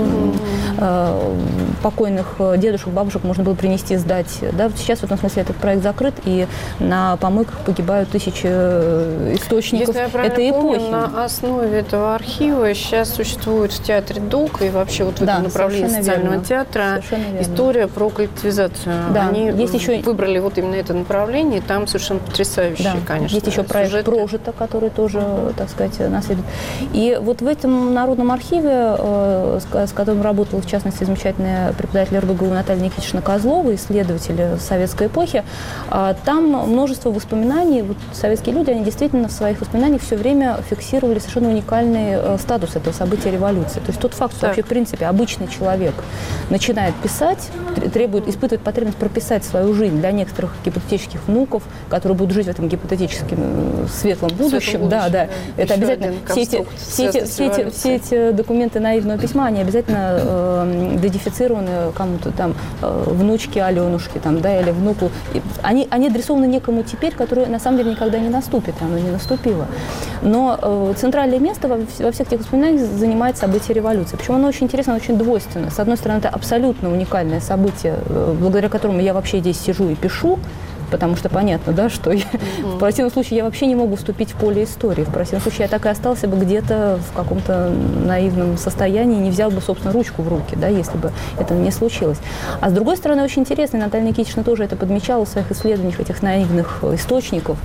mm-hmm. покойных дедушек, бабушек можно было принести, сдать. Да, сейчас в этом смысле этот проект закрыт, и на помойках погибают тысячи источников этой эпохи. Помню, на основе этого архива сейчас существует в театре ДОК и вообще вот в да, этом направлении социального верно. театра история про коллективизацию. Да, Они есть еще... выбрали вот именно это направление, и там совершенно потрясающие, да. конечно. Есть еще проект сюжеты. «Прожито», который тоже, mm-hmm. так сказать, наследует. И вот в этом Народном архиве, э, с, с которым работала, в частности, замечательная преподаватель эр бэ гэ у Наталья Никитична Козлова, исследователь советской эпохи, э, там множество воспоминаний. Вот советские люди, они действительно в своих воспоминаниях все время фиксировали совершенно уникальный э, статус этого события революции. То есть тот факт, что так. вообще, в принципе, обычный человек начинает писать, требует, испытывает потребность прописать свою жизнь для некоторых гипотетических внуков, которые будут жить в этом гипотетическом светлом будущем. будущем да, да. да. Это обязательно все эти, все, эти, все, эти, все эти документы наивного письма, они обязательно э, дедифицированы кому-то там, э, внучке Аленушке, там, да, или внуку. Они, они адресованы некому теперь, который на самом деле никогда не наступит, оно не наступило. Но э, центральное место во, во всех этих воспоминаниях занимает событие революции. Причем оно очень интересно, очень двойственно. С одной стороны, это абсолютно уникальное событие, э, благодаря которому я вообще здесь сижу и пишу, потому что понятно, да, что я, mm-hmm. в противном случае я вообще не могу вступить в поле истории. В противном случае я так и остался бы где-то в каком-то наивном состоянии, не взял бы, собственно, ручку в руки, да, если бы это не случилось. А с другой стороны, очень интересно, и Наталья Никитична тоже это подмечала в своих исследованиях этих наивных источников,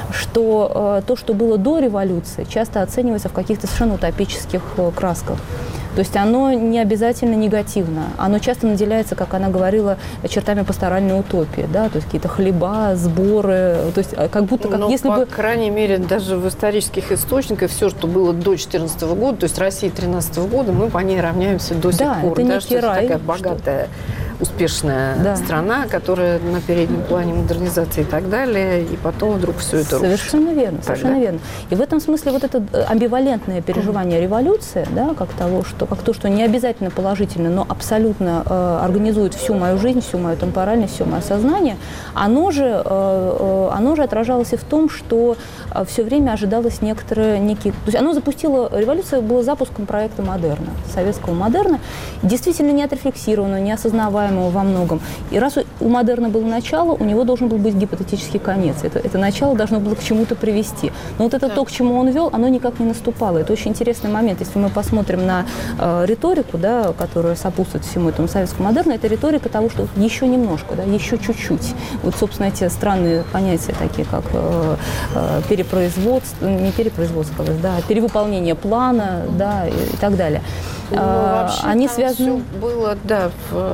что э, то, что было до революции, часто оценивается в каких-то совершенно утопических э, красках. То есть оно не обязательно негативно. Оно часто наделяется, как она говорила, чертами пасторальной утопии. Да? То есть какие-то хлеба, сборы. То есть как будто как Но, если по бы... по крайней мере, даже в исторических источниках все, что было до две тысячи четырнадцатого года, то есть России тринадцатого года, мы по ней равняемся до сих да, пор. Это да, некий рай, такая богатая, что... успешная да. страна, которая на переднем плане модернизации и так далее, и потом вдруг все это Совершенно рушит. верно, совершенно Тогда. верно. И в этом смысле вот это амбивалентное переживание mm-hmm. революции, да, как того, что как то, что не обязательно положительно, но абсолютно э, организует всю мою жизнь, всю мою темпоральность, все мое сознание, оно же, э, э, оно же отражалось и в том, что э, все время ожидалось некоторые некие... То есть оно запустило... Революция была запуском проекта модерна, советского модерна, действительно не отрефлексированного, не осознаваемого во многом. И раз у модерна было начало, у него должен был быть гипотетический конец. Это, это начало должно было к чему-то привести. Но вот это да. то, к чему он вел, оно никак не наступало. Это очень интересный момент. Если мы посмотрим на э, риторику, да, которая сопутствует всему этому советскому модерну, это риторика того, что еще немножко, да, еще чуть-чуть. Вот, собственно, эти странные понятия, такие как э, э, перепроизводство, не перепроизводство, да, перевыполнение плана, да, и, и так далее. Ну, вообще, они там связаны... все было, да,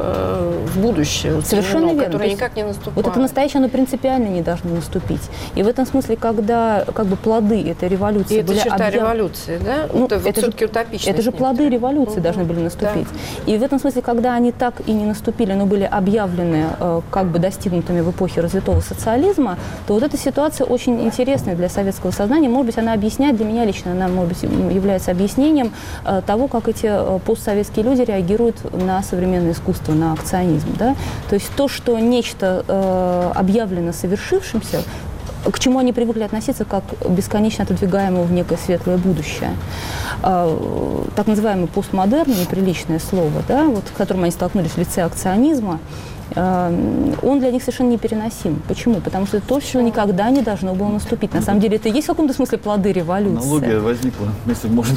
в, в будущее, совершенно верно, которое никак не наступало. Вот это настоящее, оно принципиально не должно наступить. И в этом смысле, когда как бы плоды этой революции и были это черта объяв... революции, да? Ну, это это все-таки же, утопичность. Это же плоды революции угу. должны были наступить. Да. И в этом смысле, когда они так и не наступили, но были объявлены э, как бы достигнутыми в эпохе развитого социализма, то вот эта ситуация очень интересная для советского сознания. Может быть, она объясняет, для меня лично она, может быть, является объяснением э, того, как эти э, постсоветские люди реагируют на современное искусство, на акционизм. Да? То есть то, что нечто э, объявлено совершившимся, к чему они привыкли относиться как бесконечно отодвигаемому в некое светлое будущее. Так называемый постмодерн, неприличное слово, да, вот, с которым они столкнулись в лице акционизма, он для них совершенно непереносим. Почему? Потому что это то, что никогда не должно было наступить. На самом деле это и есть в каком-то смысле плоды революции. Аналогия возникла, если можно.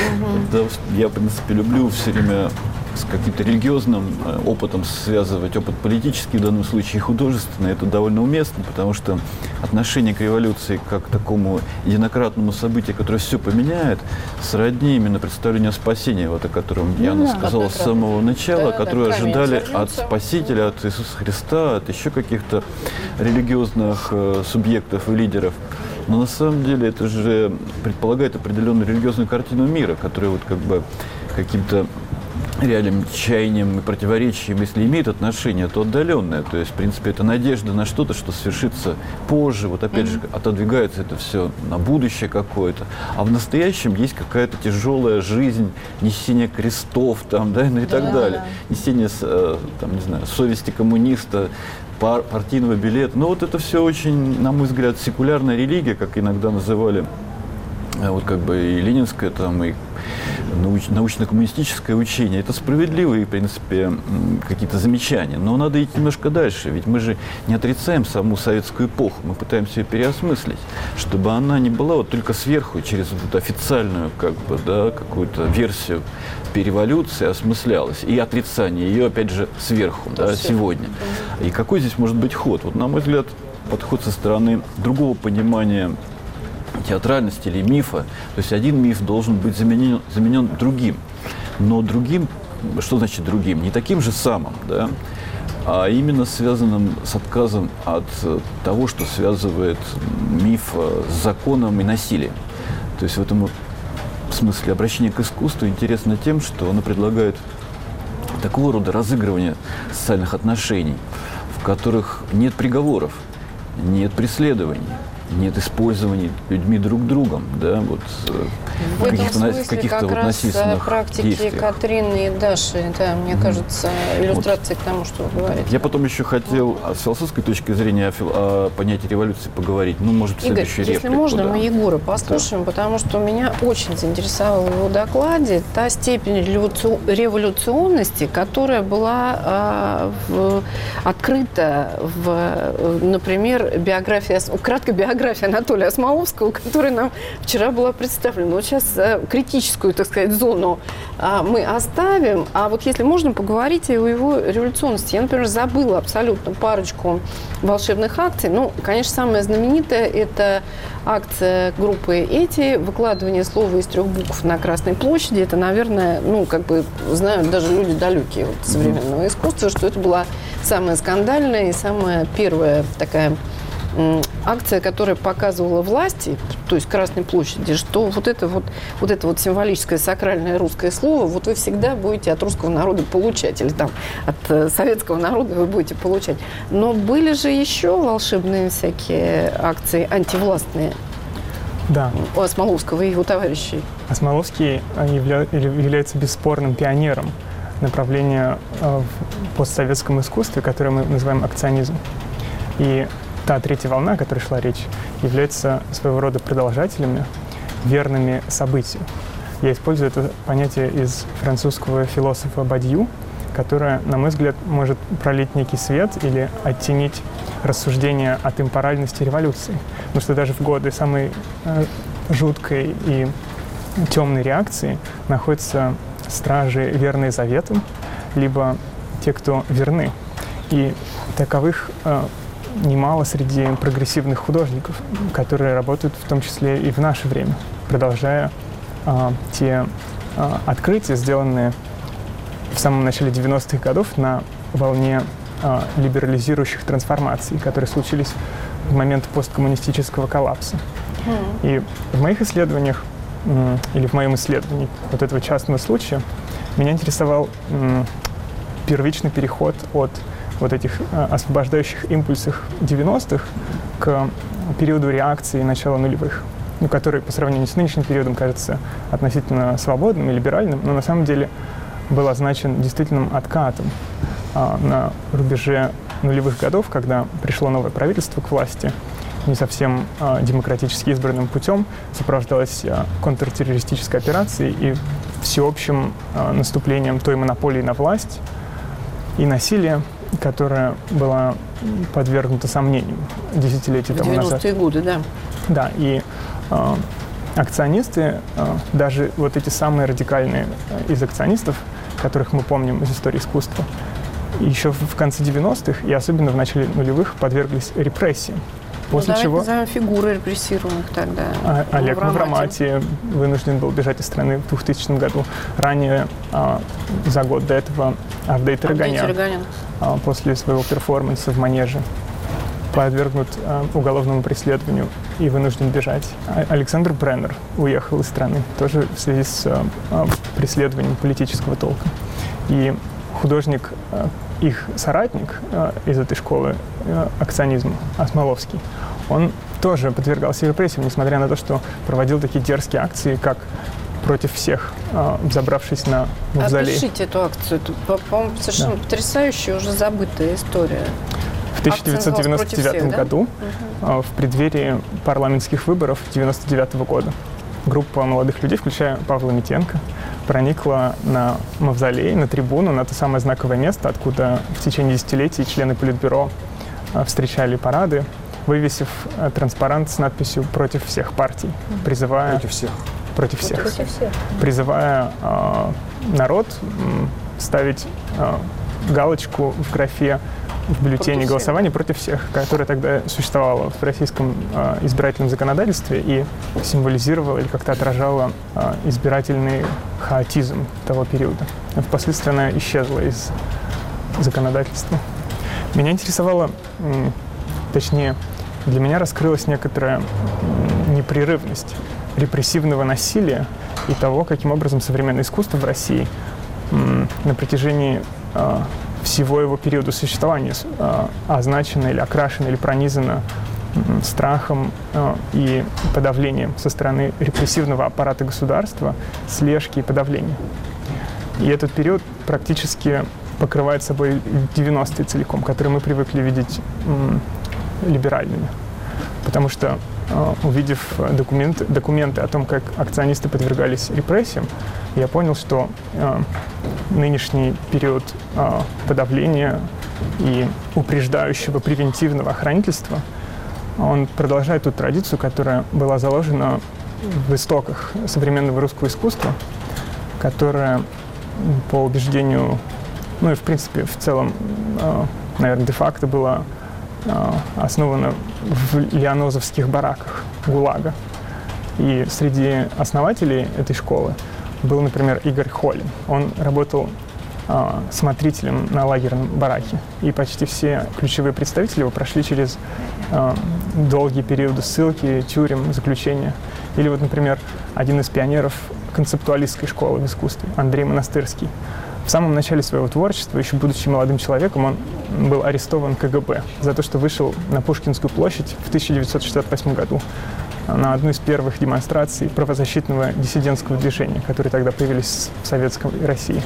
Я, в принципе, люблю все время с каким-то религиозным опытом связывать опыт политический, в данном случае художественный. Это довольно уместно, потому что отношение к революции как к такому единократному событию, которое все поменяет, сродни именно представлению о спасении, вот о котором Яна да, сказала с самого начала, да, которое да, ожидали от Спасителя, от Иисуса Христа, от еще каких-то религиозных э, субъектов и лидеров. Но на самом деле это же предполагает определенную религиозную картину мира, которая вот как бы каким-то реальным чаянием и противоречием, если имеет отношение, то отдаленное. То есть, в принципе, это надежда на что-то, что свершится позже. Вот опять mm-hmm. же, отодвигается это все на будущее какое-то. А в настоящем есть какая-то тяжелая жизнь, несение крестов там, да, ну и так yeah. далее. Несение, там, не знаю, совести коммуниста, пар, партийного билета. Ну вот это все очень, на мой взгляд, секулярная религия, как иногда называли. Вот как бы и ленинское, там, и науч- научно-коммунистическое учение. Это справедливые, в принципе, какие-то замечания. Но надо идти немножко дальше. Ведь мы же не отрицаем саму советскую эпоху. Мы пытаемся ее переосмыслить, чтобы она не была вот только сверху, через вот официальную как бы, да, какую-то версию революции осмыслялась. И отрицание ее, опять же, сверху, да, сегодня. И какой здесь может быть ход? Вот, на мой взгляд, подход со стороны другого понимания театральности или мифа. То есть один миф должен быть заменен, заменен другим. Но другим, что значит другим? Не таким же самым, да? А именно связанным с отказом от того, что связывает миф с законом и насилием. То есть в этом смысле обращение к искусству интересно тем, что оно предлагает такого рода разыгрывание социальных отношений, в которых нет приговоров, нет преследований, нет использования людьми друг другом, да, вот в каких-то, этом смысле каких-то как вот насильственных практики действиях. Катрины и Даши, да, мне mm-hmm. кажется, иллюстрации вот. К тому, что вы говорите. Я потом еще хотел mm-hmm. с философской точки зрения о, фил... о понятии революции поговорить. Ну, может, в следующей Игорь, реплику. Если можно, да. мы Егора послушаем, да. потому что меня очень заинтересовала в его докладе та степень революционности, которая была а, в, открыта в, например, биографии, краткой биографии Анатолия Осмоловского, которая нам вчера была представлена. Вот сейчас э, критическую, так сказать, зону э, мы оставим. А вот если можно поговорить о его революционности. Я, например, забыла абсолютно парочку волшебных акций. Ну, конечно, самая знаменитая – это акция группы «Эти», выкладывание слова из трех букв на Красной площади. Это, наверное, ну, как бы знают даже люди далекие от современного искусства, что это была самая скандальная и самая первая такая акция, которая показывала власти, то есть Красной площади, что вот это вот, вот это вот символическое сакральное русское слово вот вы всегда будете от русского народа получать, или там от советского народа вы будете получать. Но были же еще волшебные всякие акции антивластные. Да. У Осмоловского и его товарищей. Осмоловский явля... является бесспорным пионером направления в постсоветском искусстве, которое мы называем акционизм. И та третья волна, о которой шла речь, является своего рода продолжателями, верными событию. Я использую это понятие из французского философа Бадью, которое, на мой взгляд, может пролить некий свет или оттенить рассуждения о темпоральности революции. Потому что даже в годы самой э, жуткой и темной реакции находятся стражи, верные заветам, либо те, кто верны. И таковых э, немало среди прогрессивных художников, которые работают в том числе и в наше время, продолжая а, те а, открытия, сделанные в самом начале девяностых годов на волне а, либерализирующих трансформаций, которые случились в момент посткоммунистического коллапса. Mm. И в моих исследованиях, м, или в моем исследовании вот этого частного случая, меня интересовал м, первичный переход от вот этих э, освобождающих импульсов девяностых к периоду реакции начала нулевых, ну, который по сравнению с нынешним периодом кажется относительно свободным и либеральным, но на самом деле был означен действительным откатом э, на рубеже нулевых годов, когда пришло новое правительство к власти, не совсем э, демократически избранным путем, сопровождалась э, контртеррористической операцией и всеобщим э, наступлением той монополии на власть и насилие, которая была подвергнута сомнению десятилетия тому назад. В девяностые годы, да. Да, и э, акционисты, э, даже вот эти самые радикальные э, из акционистов, которых мы помним из истории искусства, еще в, в конце девяностых и особенно в начале нулевых подверглись репрессиям. После ну, чего назовем фигуры репрессированных тогда. а, Олег Мавромати вынужден был бежать из страны в двухтысячном году. Ранее, а, за год до этого, Авдей Тороганян, а, после своего перформанса в Манеже, подвергнут а, уголовному преследованию и вынужден бежать. А, Александр Бреннер уехал из страны, тоже в связи с а, а, преследованием политического толка. И художник, а, их соратник а, из этой школы а, акционизма, Осмоловский, он тоже подвергался репрессиям, несмотря на то, что проводил такие дерзкие акции, как против всех, а, забравшись на мавзолей. Опишите эту акцию. Это, по-моему, совершенно да. потрясающая, уже забытая история. В тысяча девятьсот девяносто девятом всех, году, да? в преддверии парламентских выборов девяносто девятого года, группа молодых людей, включая Павла Митенко, проникла на мавзолей, на трибуну, на то самое знаковое место, откуда в течение десятилетий члены Политбюро встречали парады, вывесив транспарант с надписью «Против всех партий», призывая... Против всех. Против всех. Против всех. Призывая э, народ э, ставить э, галочку в графе в бюллетене против голосования всех. Против всех, которая тогда существовала в российском э, избирательном законодательстве и символизировала или как-то отражала э, избирательный хаотизм того периода. Впоследствии она исчезла из законодательства. Меня интересовало, э, точнее, для меня раскрылась некоторая э, непрерывность репрессивного насилия и того, каким образом современное искусство в России э, на протяжении э, всего его периода существования э, означено или окрашено или пронизано э, страхом э, и подавлением со стороны репрессивного аппарата государства, слежки и подавления. И этот период практически покрывает собой девяностые целиком, которые мы привыкли видеть э, либеральными. Потому что, э, увидев документы, документы о том, как акционисты подвергались репрессиям, я понял, что э, нынешний период э, подавления и упреждающего превентивного охранительства, он продолжает ту традицию, которая была заложена в истоках современного русского искусства, которая по убеждению, ну и в принципе в целом, э, наверное, де-факто была э, основана в лианозовских бараках ГУЛАГа. И среди основателей этой школы был, например, Игорь Холин. Он работал э, смотрителем на лагерном бараке. И почти все ключевые представители его прошли через э, долгие периоды ссылки, тюрем, заключения. Или вот, например, один из пионеров концептуалистской школы в искусстве, Андрей Монастырский. В самом начале своего творчества, еще будучи молодым человеком, он был арестован ка гэ бэ за то, что вышел на Пушкинскую площадь в тысяча девятьсот шестьдесят восьмом году на одну из первых демонстраций правозащитного диссидентского движения, которые тогда появились в советской России.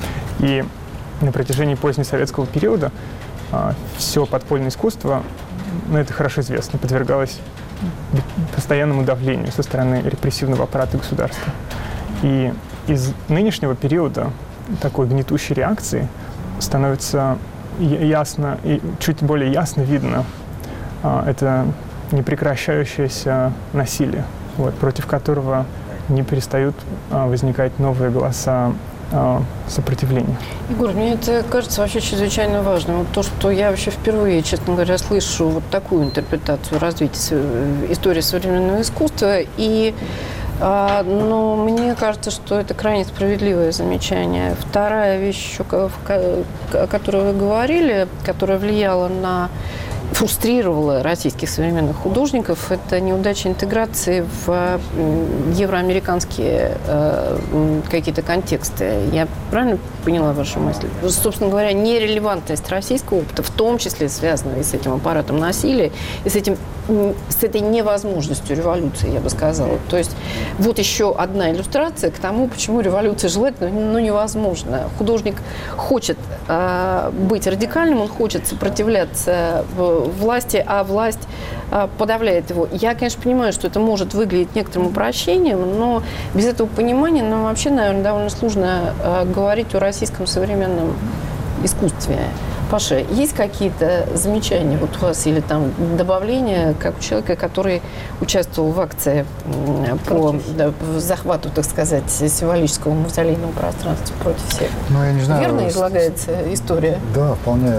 И на протяжении позднесоветского периода а, все подпольное искусство, ну это хорошо известно, подвергалось постоянному давлению со стороны репрессивного аппарата государства. И из нынешнего периода такой гнетущей реакции становится ясно и чуть более ясно видно а, это непрекращающееся насилие, вот, против которого не перестают а, возникать новые голоса а, сопротивления. Егор, мне это кажется вообще чрезвычайно важным. Вот то, что я вообще впервые, честно говоря, слышу вот такую интерпретацию развития истории современного искусства. И а, но мне кажется, что это крайне справедливое замечание. Вторая вещь, еще, о которой вы говорили, которая влияла на фрустрировала российских современных художников, это неудача интеграции в евроамериканские э, какие-то контексты. Я правильно поняла вашу мысль? Собственно говоря, нерелевантность российского опыта, в том числе связанная с этим аппаратом насилия и с этим с этой невозможностью революции, я бы сказала. То есть вот еще одна иллюстрация к тому, почему революция желательна, но невозможна. Художник хочет э, быть радикальным, он хочет сопротивляться власти, а власть э, подавляет его. Я, конечно, понимаю, что это может выглядеть некоторым упрощением, но без этого понимания нам вообще, наверное, довольно сложно э, говорить о российском современном искусстве. Паша, есть какие-то замечания вот у вас или там добавления, как у человека, который участвовал в акции по да, захвату, так сказать, символического мавзолейного пространства против всех? Ну, я не знаю. Верно излагается история? Да, вполне.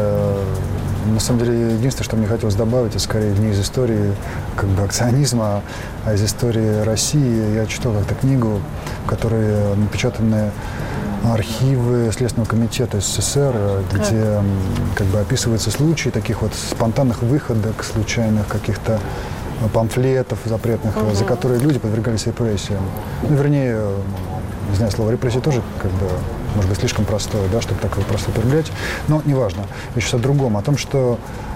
На самом деле, единственное, что мне хотелось добавить, это скорее не из истории как бы акционизма, а из истории России. Я читал как-то книгу, в которой напечатаны архивы Следственного комитета СССР, где как бы описываются случаи таких вот спонтанных выходок, случайных каких-то памфлетов запретных, угу. за которые люди подвергались репрессиям. Ну, вернее, не знаю, слово репрессии тоже как бы, может быть, слишком простое, да, чтобы такое просто употреблять. Но неважно. Я сейчас о другом, о том, что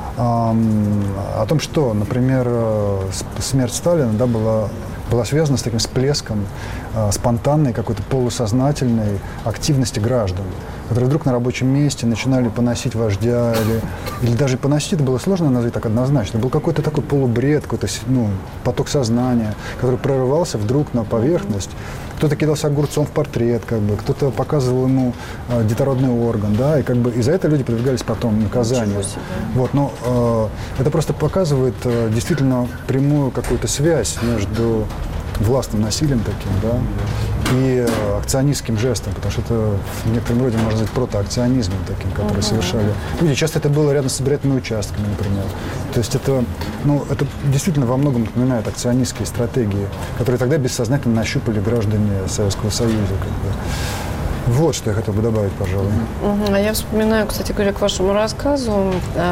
эм, о том, что, например, смерть Сталина, да, была была связана с таким всплеском э, спонтанной, какой-то полусознательной активности граждан, которые вдруг на рабочем месте начинали поносить вождя, или, или даже поносить, это было сложно назвать так однозначно. Был какой-то такой полубред, какой-то ну, поток сознания, который прорывался вдруг на поверхность. Кто-то кидался огурцом в портрет, как бы, кто-то показывал ему э, детородный орган, да, и как бы и за это люди подвергались потом наказанию. Вот, но э, это просто показывает э, действительно прямую какую-то связь между властным насилием таким, да, и э, акционистским жестом, потому что это в некотором роде, можно сказать, протоакционизмом таким, который uh-huh. совершали люди. Часто это было рядом с избирательными участками, например. То есть это, ну, это действительно во многом напоминает акционистские стратегии, которые тогда бессознательно нащупали граждане Советского Союза. Как бы. Вот что я хотел бы добавить, пожалуй. Uh-huh. Я вспоминаю, кстати говоря, к вашему рассказу.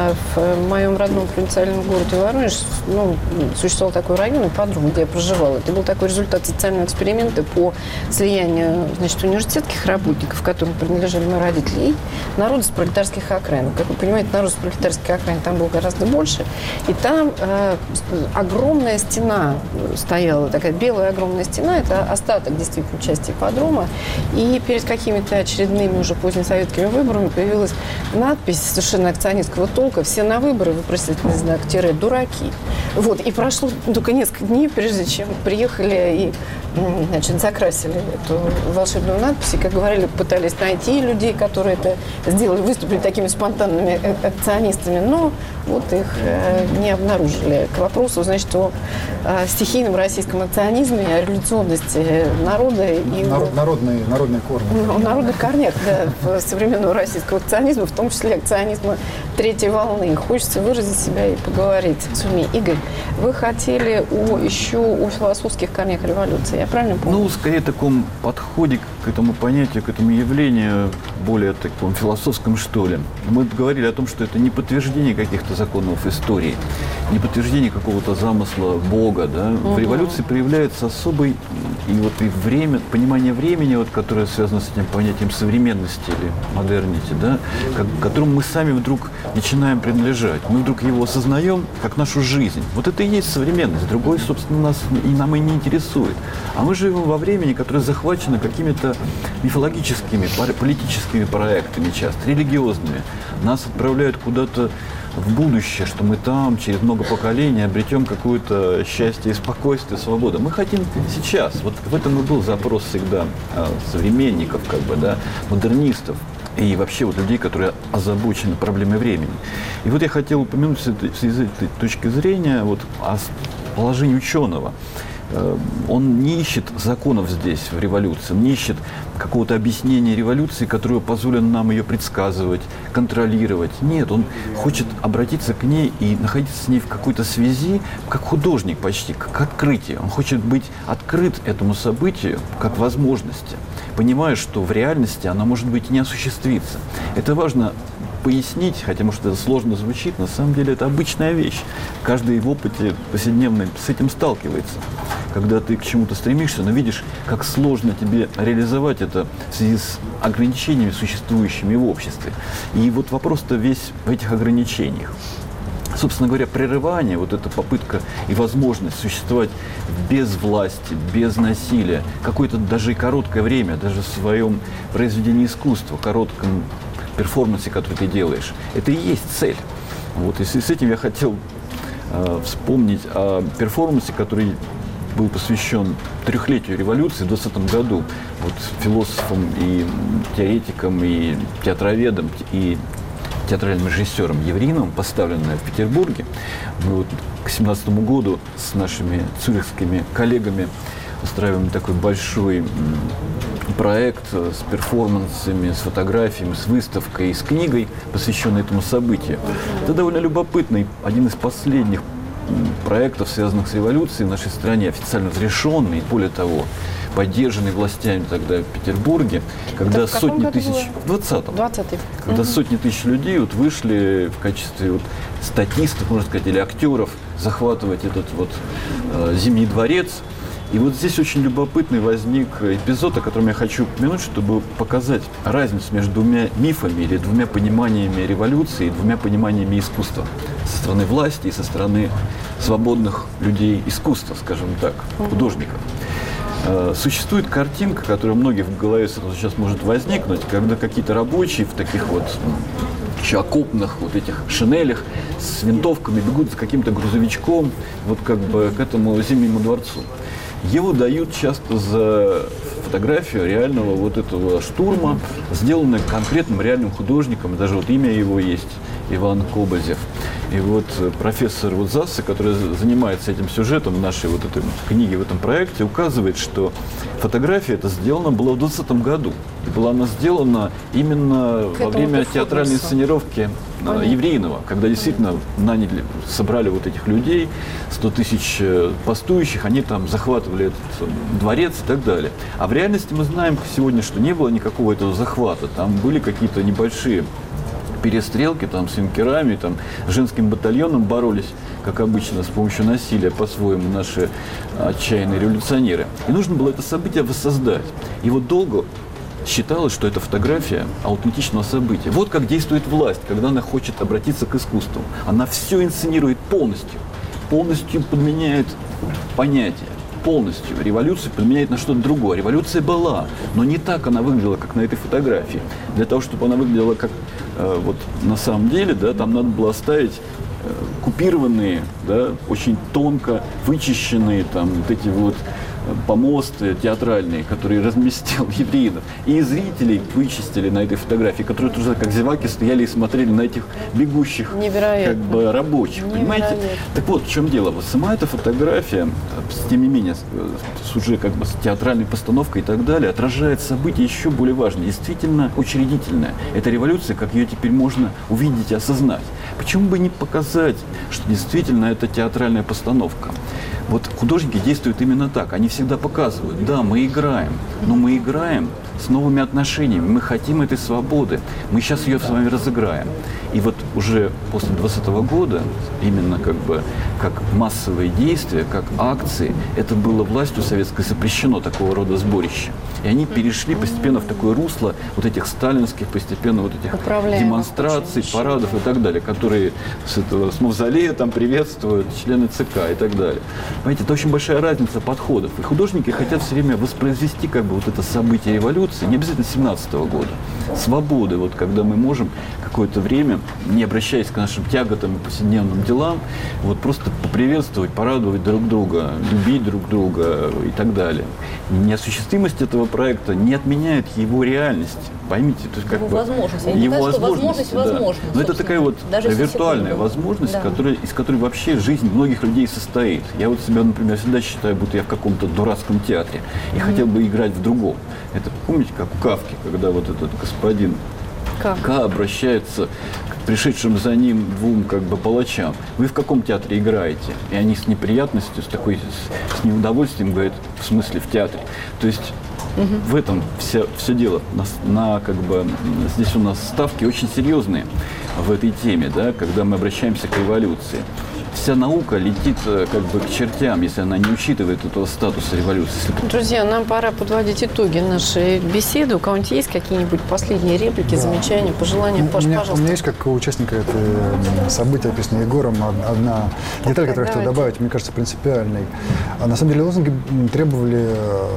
В моем родном провинциальном городе Воронеж ну, существовал такой район, ипподром, где я проживала. Это был такой результат социального эксперимента по слиянию, значит, университетских работников, которым принадлежали мои родители, и народа с пролетарских окраин. Как вы понимаете, народ с пролетарских окраин там был гораздо больше. И там э, огромная стена стояла, такая белая огромная стена. Это остаток действительно части ипподрома. И перед каким какими-то очередными уже позднесоветскими выборами появилась надпись совершенно акционистского толка: «Все на выборы», вопросительный знак, тире, дураки. Вот. И прошло только несколько дней, прежде чем приехали и, значит, закрасили эту волшебную надпись. И, как говорили, пытались найти людей, которые это сделали, выступили такими спонтанными акционистами, но вот их э, не обнаружили. К вопросу, значит, о э, стихийном российском акционизме, о революционности народа и Народ, народные, народные корни. Ну, народных корнях, да, современного российского акционизма, в том числе акционизма третьей волны. Хочется выразить себя и поговорить с вами. Игорь, вы хотели о, еще о философских корнях революции, я правильно помню? Ну, скорее, таком подходе к этому понятию, к этому явлению, более таком философском, что ли. Мы говорили о том, что это не подтверждение каких-то законов истории, не подтверждение какого-то замысла Бога, да. Угу. В революции проявляется особый и вот и время, понимание времени, вот, которое связано с этим понятием современности или модернити, да, к которому мы сами вдруг начинаем принадлежать. Мы вдруг его осознаем как нашу жизнь. Вот это и есть современность. Другой, собственно, нас и нам и не интересует. А мы живем во времени, которое захвачено какими-то мифологическими, политическими проектами часто, религиозными. Нас отправляют куда-то в будущее, что мы там через много поколений обретем какое-то счастье и спокойствие, свободу. Мы хотим сейчас. Вот в этом и был запрос всегда современников, как бы, да, модернистов и вообще вот людей, которые озабочены проблемой времени. И вот я хотел упомянуть с этой, с этой точки зрения вот о положении ученого. Он не ищет законов здесь, в революции, он не ищет какого-то объяснения революции, которое позволит нам ее предсказывать, контролировать. Нет, он хочет обратиться к ней и находиться с ней в какой-то связи, как художник почти, как открытие. Он хочет быть открыт этому событию, как возможности, понимая, что в реальности она, может быть, и не осуществится. Это важно пояснить, хотя, может, это сложно звучит, на самом деле это обычная вещь. Каждый в опыте повседневном с этим сталкивается. Когда ты к чему-то стремишься, но видишь, как сложно тебе реализовать это в связи с ограничениями, существующими в обществе. И вот вопрос-то весь в этих ограничениях. собственно говоря, прерывание, вот эта попытка и возможность существовать без власти, без насилия, какое-то даже и короткое время, даже в своем произведении искусства, коротком перформансе, который ты делаешь, это и есть цель. Вот, и с этим я хотел э, вспомнить о перформансе, который был посвящен трехлетию революции в двадцатом году. Вот философам и теоретикам, и театроведам, и театральным режиссером Евриновым, поставленное в Петербурге. Мы вот к семнадцатому году с нашими цюрихскими коллегами устраиваем такой большой проект с перформансами, с фотографиями, с выставкой и с книгой, посвященной этому событию. Это довольно любопытный, один из последних проектов, связанных с революцией в нашей стране, официально разрешенный, более того, поддержанный властями тогда в Петербурге, когда Это в сотни тысяч... В двадцатом. двадцатый. Когда Угу. сотни тысяч людей вот вышли в качестве вот статистов, можно сказать, или актеров захватывать этот вот э, Зимний дворец. И вот здесь очень любопытный возник эпизод, о котором я хочу упомянуть, чтобы показать разницу между двумя мифами или двумя пониманиями революции и двумя пониманиями искусства. Со стороны власти и со стороны свободных людей искусства, скажем так, художников. Существует картинка, которая у многих в голове сейчас может возникнуть, когда какие-то рабочие в таких вот еще окопных вот этих шинелях с винтовками бегут с каким-то грузовичком вот как бы к этому Зимнему дворцу. Его дают часто за фотографию реального вот этого штурма, сделанную конкретным реальным художником, даже вот имя его есть, Иван Кобозев. И вот профессор вот Засса, который занимается этим сюжетом в нашей вот этой книге, в этом проекте, указывает, что фотография эта сделана была в двадцатом году. И была она сделана именно во время театральной инсценировки Понятно. Евриинова, когда действительно наняли, собрали вот этих людей, сто тысяч бастующих, они там захватывали этот дворец и так далее. А в реальности мы знаем сегодня, что не было никакого этого захвата. Там были какие-то небольшие перестрелки там с юнкерами, там с женским батальоном боролись, как обычно, с помощью насилия по-своему наши отчаянные революционеры. И нужно было это событие воссоздать. И вот долго считалось, что это фотография аутентичного события. Вот как действует власть, когда она хочет обратиться к искусству. Она все инсценирует полностью, полностью подменяет понятия. Полностью. Революцию подменяет на что-то другое. Революция была, но не так она выглядела, как на этой фотографии. Для того, чтобы она выглядела как э, вот на самом деле, да, там надо было оставить э, купированные, да, очень тонко вычищенные там вот эти вот помосты театральные, которые разместил Евриинов. И зрителей вычистили на этой фотографии, которые тоже как зеваки стояли и смотрели на этих бегущих как бы, рабочих. Понимаете? Так вот, в чем дело. Вот сама эта фотография, тем не менее, с уже как бы с театральной постановкой и так далее, отражает события еще более важные, действительно учредительное. Это революция, как ее теперь можно увидеть и осознать. Почему бы не показать, что действительно это театральная постановка? Вот художники действуют именно так. Они всегда показывают, да, мы играем, но мы играем с новыми отношениями. Мы хотим этой свободы. Мы сейчас ее с вами разыграем. И вот уже после двадцатого года, именно как бы как массовые действия, как акции, это было властью советской запрещено такого рода сборища. И они перешли постепенно в такое русло вот этих сталинских, постепенно вот этих демонстраций, парадов и так далее, которые с этого с мавзолея там приветствуют члены ЦК и так далее. Понимаете, это очень большая разница подходов. И художники хотят все время воспроизвести как бы вот это событие революции, не обязательно семнадцатого года, свободы, вот когда мы можем какое-то время, не обращаясь к нашим тяготам и повседневным делам, вот просто поприветствовать, порадовать друг друга, любить друг друга и так далее. Неосуществимость этого проекта не отменяет его реальность. Поймите, то есть как его бы, возможность. Его возможность, возможность, да. возможно, Но это такая вот виртуальная возможность, да. которая, из которой вообще жизнь многих людей состоит. Я вот себя, например, всегда считаю, будто я в каком-то дурацком театре и mm-hmm. хотел бы играть в другом. Это помните, как у Кафки, когда вот этот господин К, К обращается к пришедшим за ним двум как бы палачам. Вы в каком театре играете? И они с неприятностью, с такой, с, с неудовольствием говорят, в смысле в театре. То есть угу. в этом все, все дело. На, на, как бы, здесь у нас ставки очень серьезные. в этой теме, да, когда мы обращаемся к революции. Вся наука летит как бы к чертям, если она не учитывает этого статуса революции. Друзья, нам пора подводить итоги нашей беседы. У кого-нибудь есть какие-нибудь последние реплики, да. замечания, пожелания? Паш, у, меня, пожалуйста. у меня есть, как у участника этого события, описанного Егором, одна деталь, которую я хотел добавить, мне кажется, принципиальной. А на самом деле лозунги требовали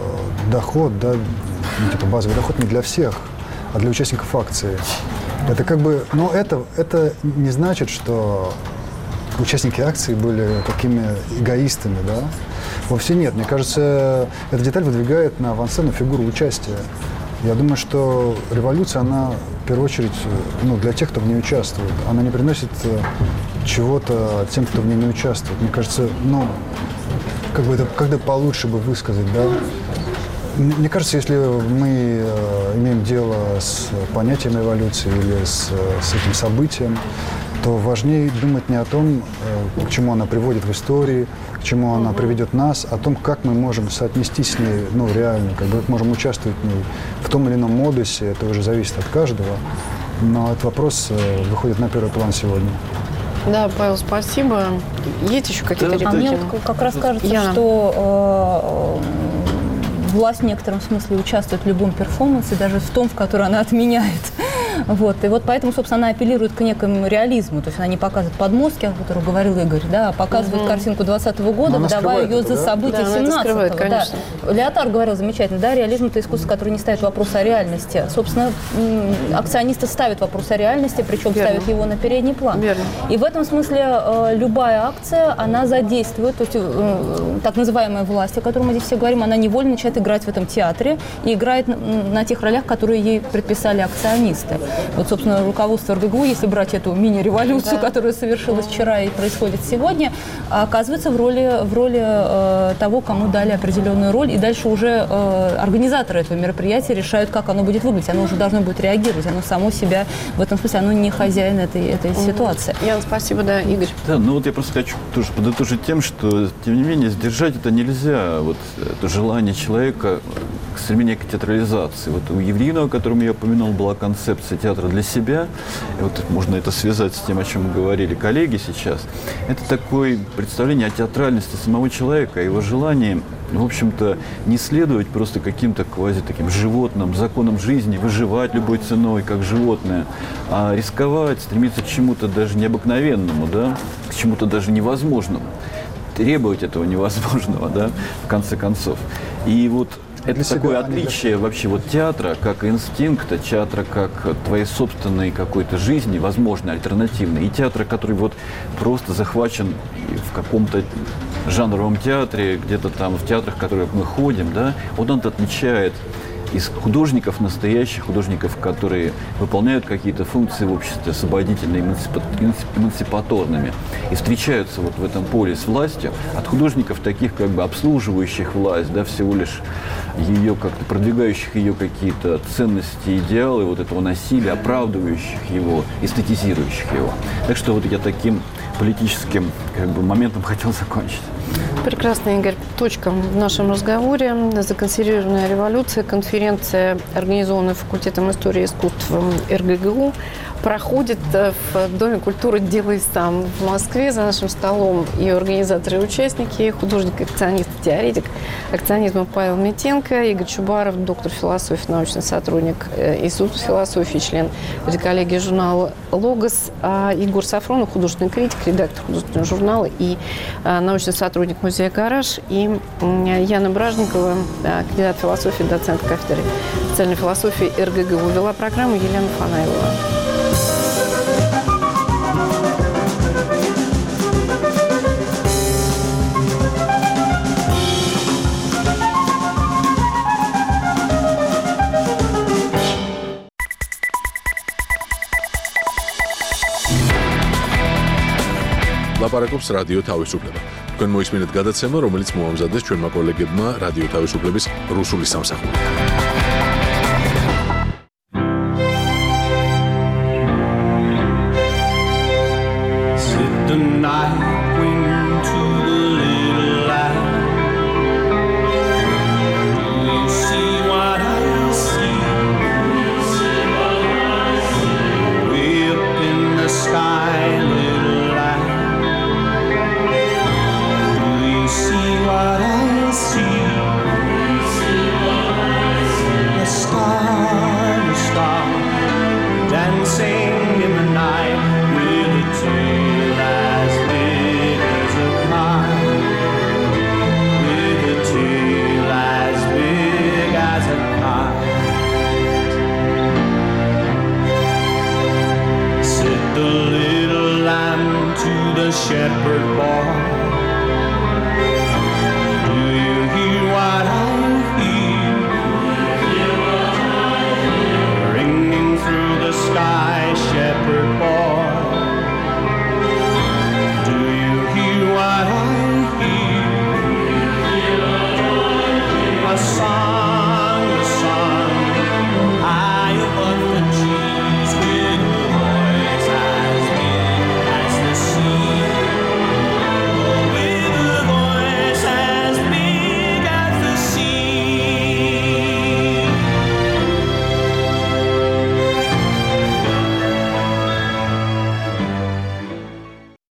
доход, да, ну, типа базовый доход не для всех, а для участников акции. Это как бы, но это, это не значит, что участники акции были такими эгоистами, да? Вовсе нет. Мне кажется, эта деталь выдвигает на авансцену фигуру участия. Я думаю, что революция, она в первую очередь, ну, для тех, кто в ней участвует. Она не приносит чего-то тем, кто в ней не участвует. Мне кажется, ну, как бы это, когда получше бы высказать, да? Мне кажется, если мы имеем дело с понятием революции или с, с этим событием, то важнее думать не о том, к чему она приводит в истории, к чему она приведет нас, а о том, как мы можем соотнестись с ней, ну, реально, как бы можем участвовать в ней в том или ином модусе, это уже зависит от каждого, но этот вопрос выходит на первый план сегодня. Да, Павел, спасибо. Есть еще какие-то реплики? А мне вот как раз кажется, Яна. что э, власть в некотором смысле участвует в любом перформансе, даже в том, в который она отменяет. Вот. И вот поэтому, собственно, она апеллирует к некому реализму. То есть она не показывает подмостки, о которых говорил Игорь, да, а показывает угу. картинку двадцатого года, выдавая ее за события да? семнадцатого. Да. Леотар говорил замечательно, да, реализм – это искусство, которое не ставит вопрос о реальности. Собственно, акционисты ставят вопрос о реальности, причем Верно. ставят его на передний план. Верно. И в этом смысле любая акция, она задействует, то есть так называемая власть, о которой мы здесь все говорим, она невольно начинает играть в этом театре и играет на тех ролях, которые ей предписали акционисты. Вот, собственно, руководство эр гэ гэ у, если брать эту мини-революцию, да. которая совершилась вчера и происходит сегодня, оказывается в роли, в роли э, того, кому дали определенную роль, и дальше уже э, организаторы этого мероприятия решают, как оно будет выглядеть. Оно уже должно будет реагировать, оно само себя, в этом смысле, оно не хозяин этой, этой угу. ситуации. Ян, спасибо, да, Игорь. Да, ну вот я просто хочу тоже подытожить тем, что, тем не менее, сдержать это нельзя. Вот это желание человека, стремление к театрализации. Вот у Евлинова, о котором я упомянул, была концепция театра для себя. И вот можно это связать с тем, о чем говорили коллеги сейчас. Это такое представление о театральности самого человека, его желании, в общем-то, не следовать просто каким-то квази таким животным законам жизни, выживать любой ценой, как животное, а рисковать, стремиться к чему-то даже необыкновенному, да, к чему-то даже невозможному, требовать этого невозможного, да, в конце концов. И вот это для такое себя, отличие вообще вот театра как инстинкта, театра как твоей собственной какой-то жизни, возможно, альтернативной, и театра, который вот просто захвачен в каком-то жанровом театре, где-то там в театрах, в которые мы ходим, да, вот он отличает из художников, настоящих художников, которые выполняют какие-то функции в обществе освободительными, эмансипаторными, и встречаются вот в этом поле с властью, от художников таких как бы обслуживающих власть, да, всего лишь ее как-то продвигающих ее какие-то ценности, идеалы, вот этого насилия, оправдывающих его, эстетизирующих его. Так что вот я таким политическим как бы моментом хотел закончить. Прекрасно, Игорь. Точка в нашем разговоре. Законсервированная революция. Конференция, организованная факультетом истории и искусств эр гэ гэ у, проходит в Доме культуры «Делай сам» в Москве. За нашим столом и организаторы, и участники, художник, акционист, теоретик акционизма Павел Митенко, Игорь Чубаров, доктор философии, научный сотрудник Института философии, член редколлегии журнала «Логос», а Егор Сафронов, художественный критик, редактор художественного журнала и научный сотрудник музея «Гараж», и Яна Бражникова, кандидат философии, доцент кафедры социальной философии эр гэ гэ у. Вела программу Елена Фанаилова. ლაპარაკობს რადიო თავისუფლება. თქვენ მოისმინეთ გადაცემა, რომელიც მოამზადეს ჩვენმა კოლეგებმა რადიო თავისუფლების რუსული სამსახური. shepherd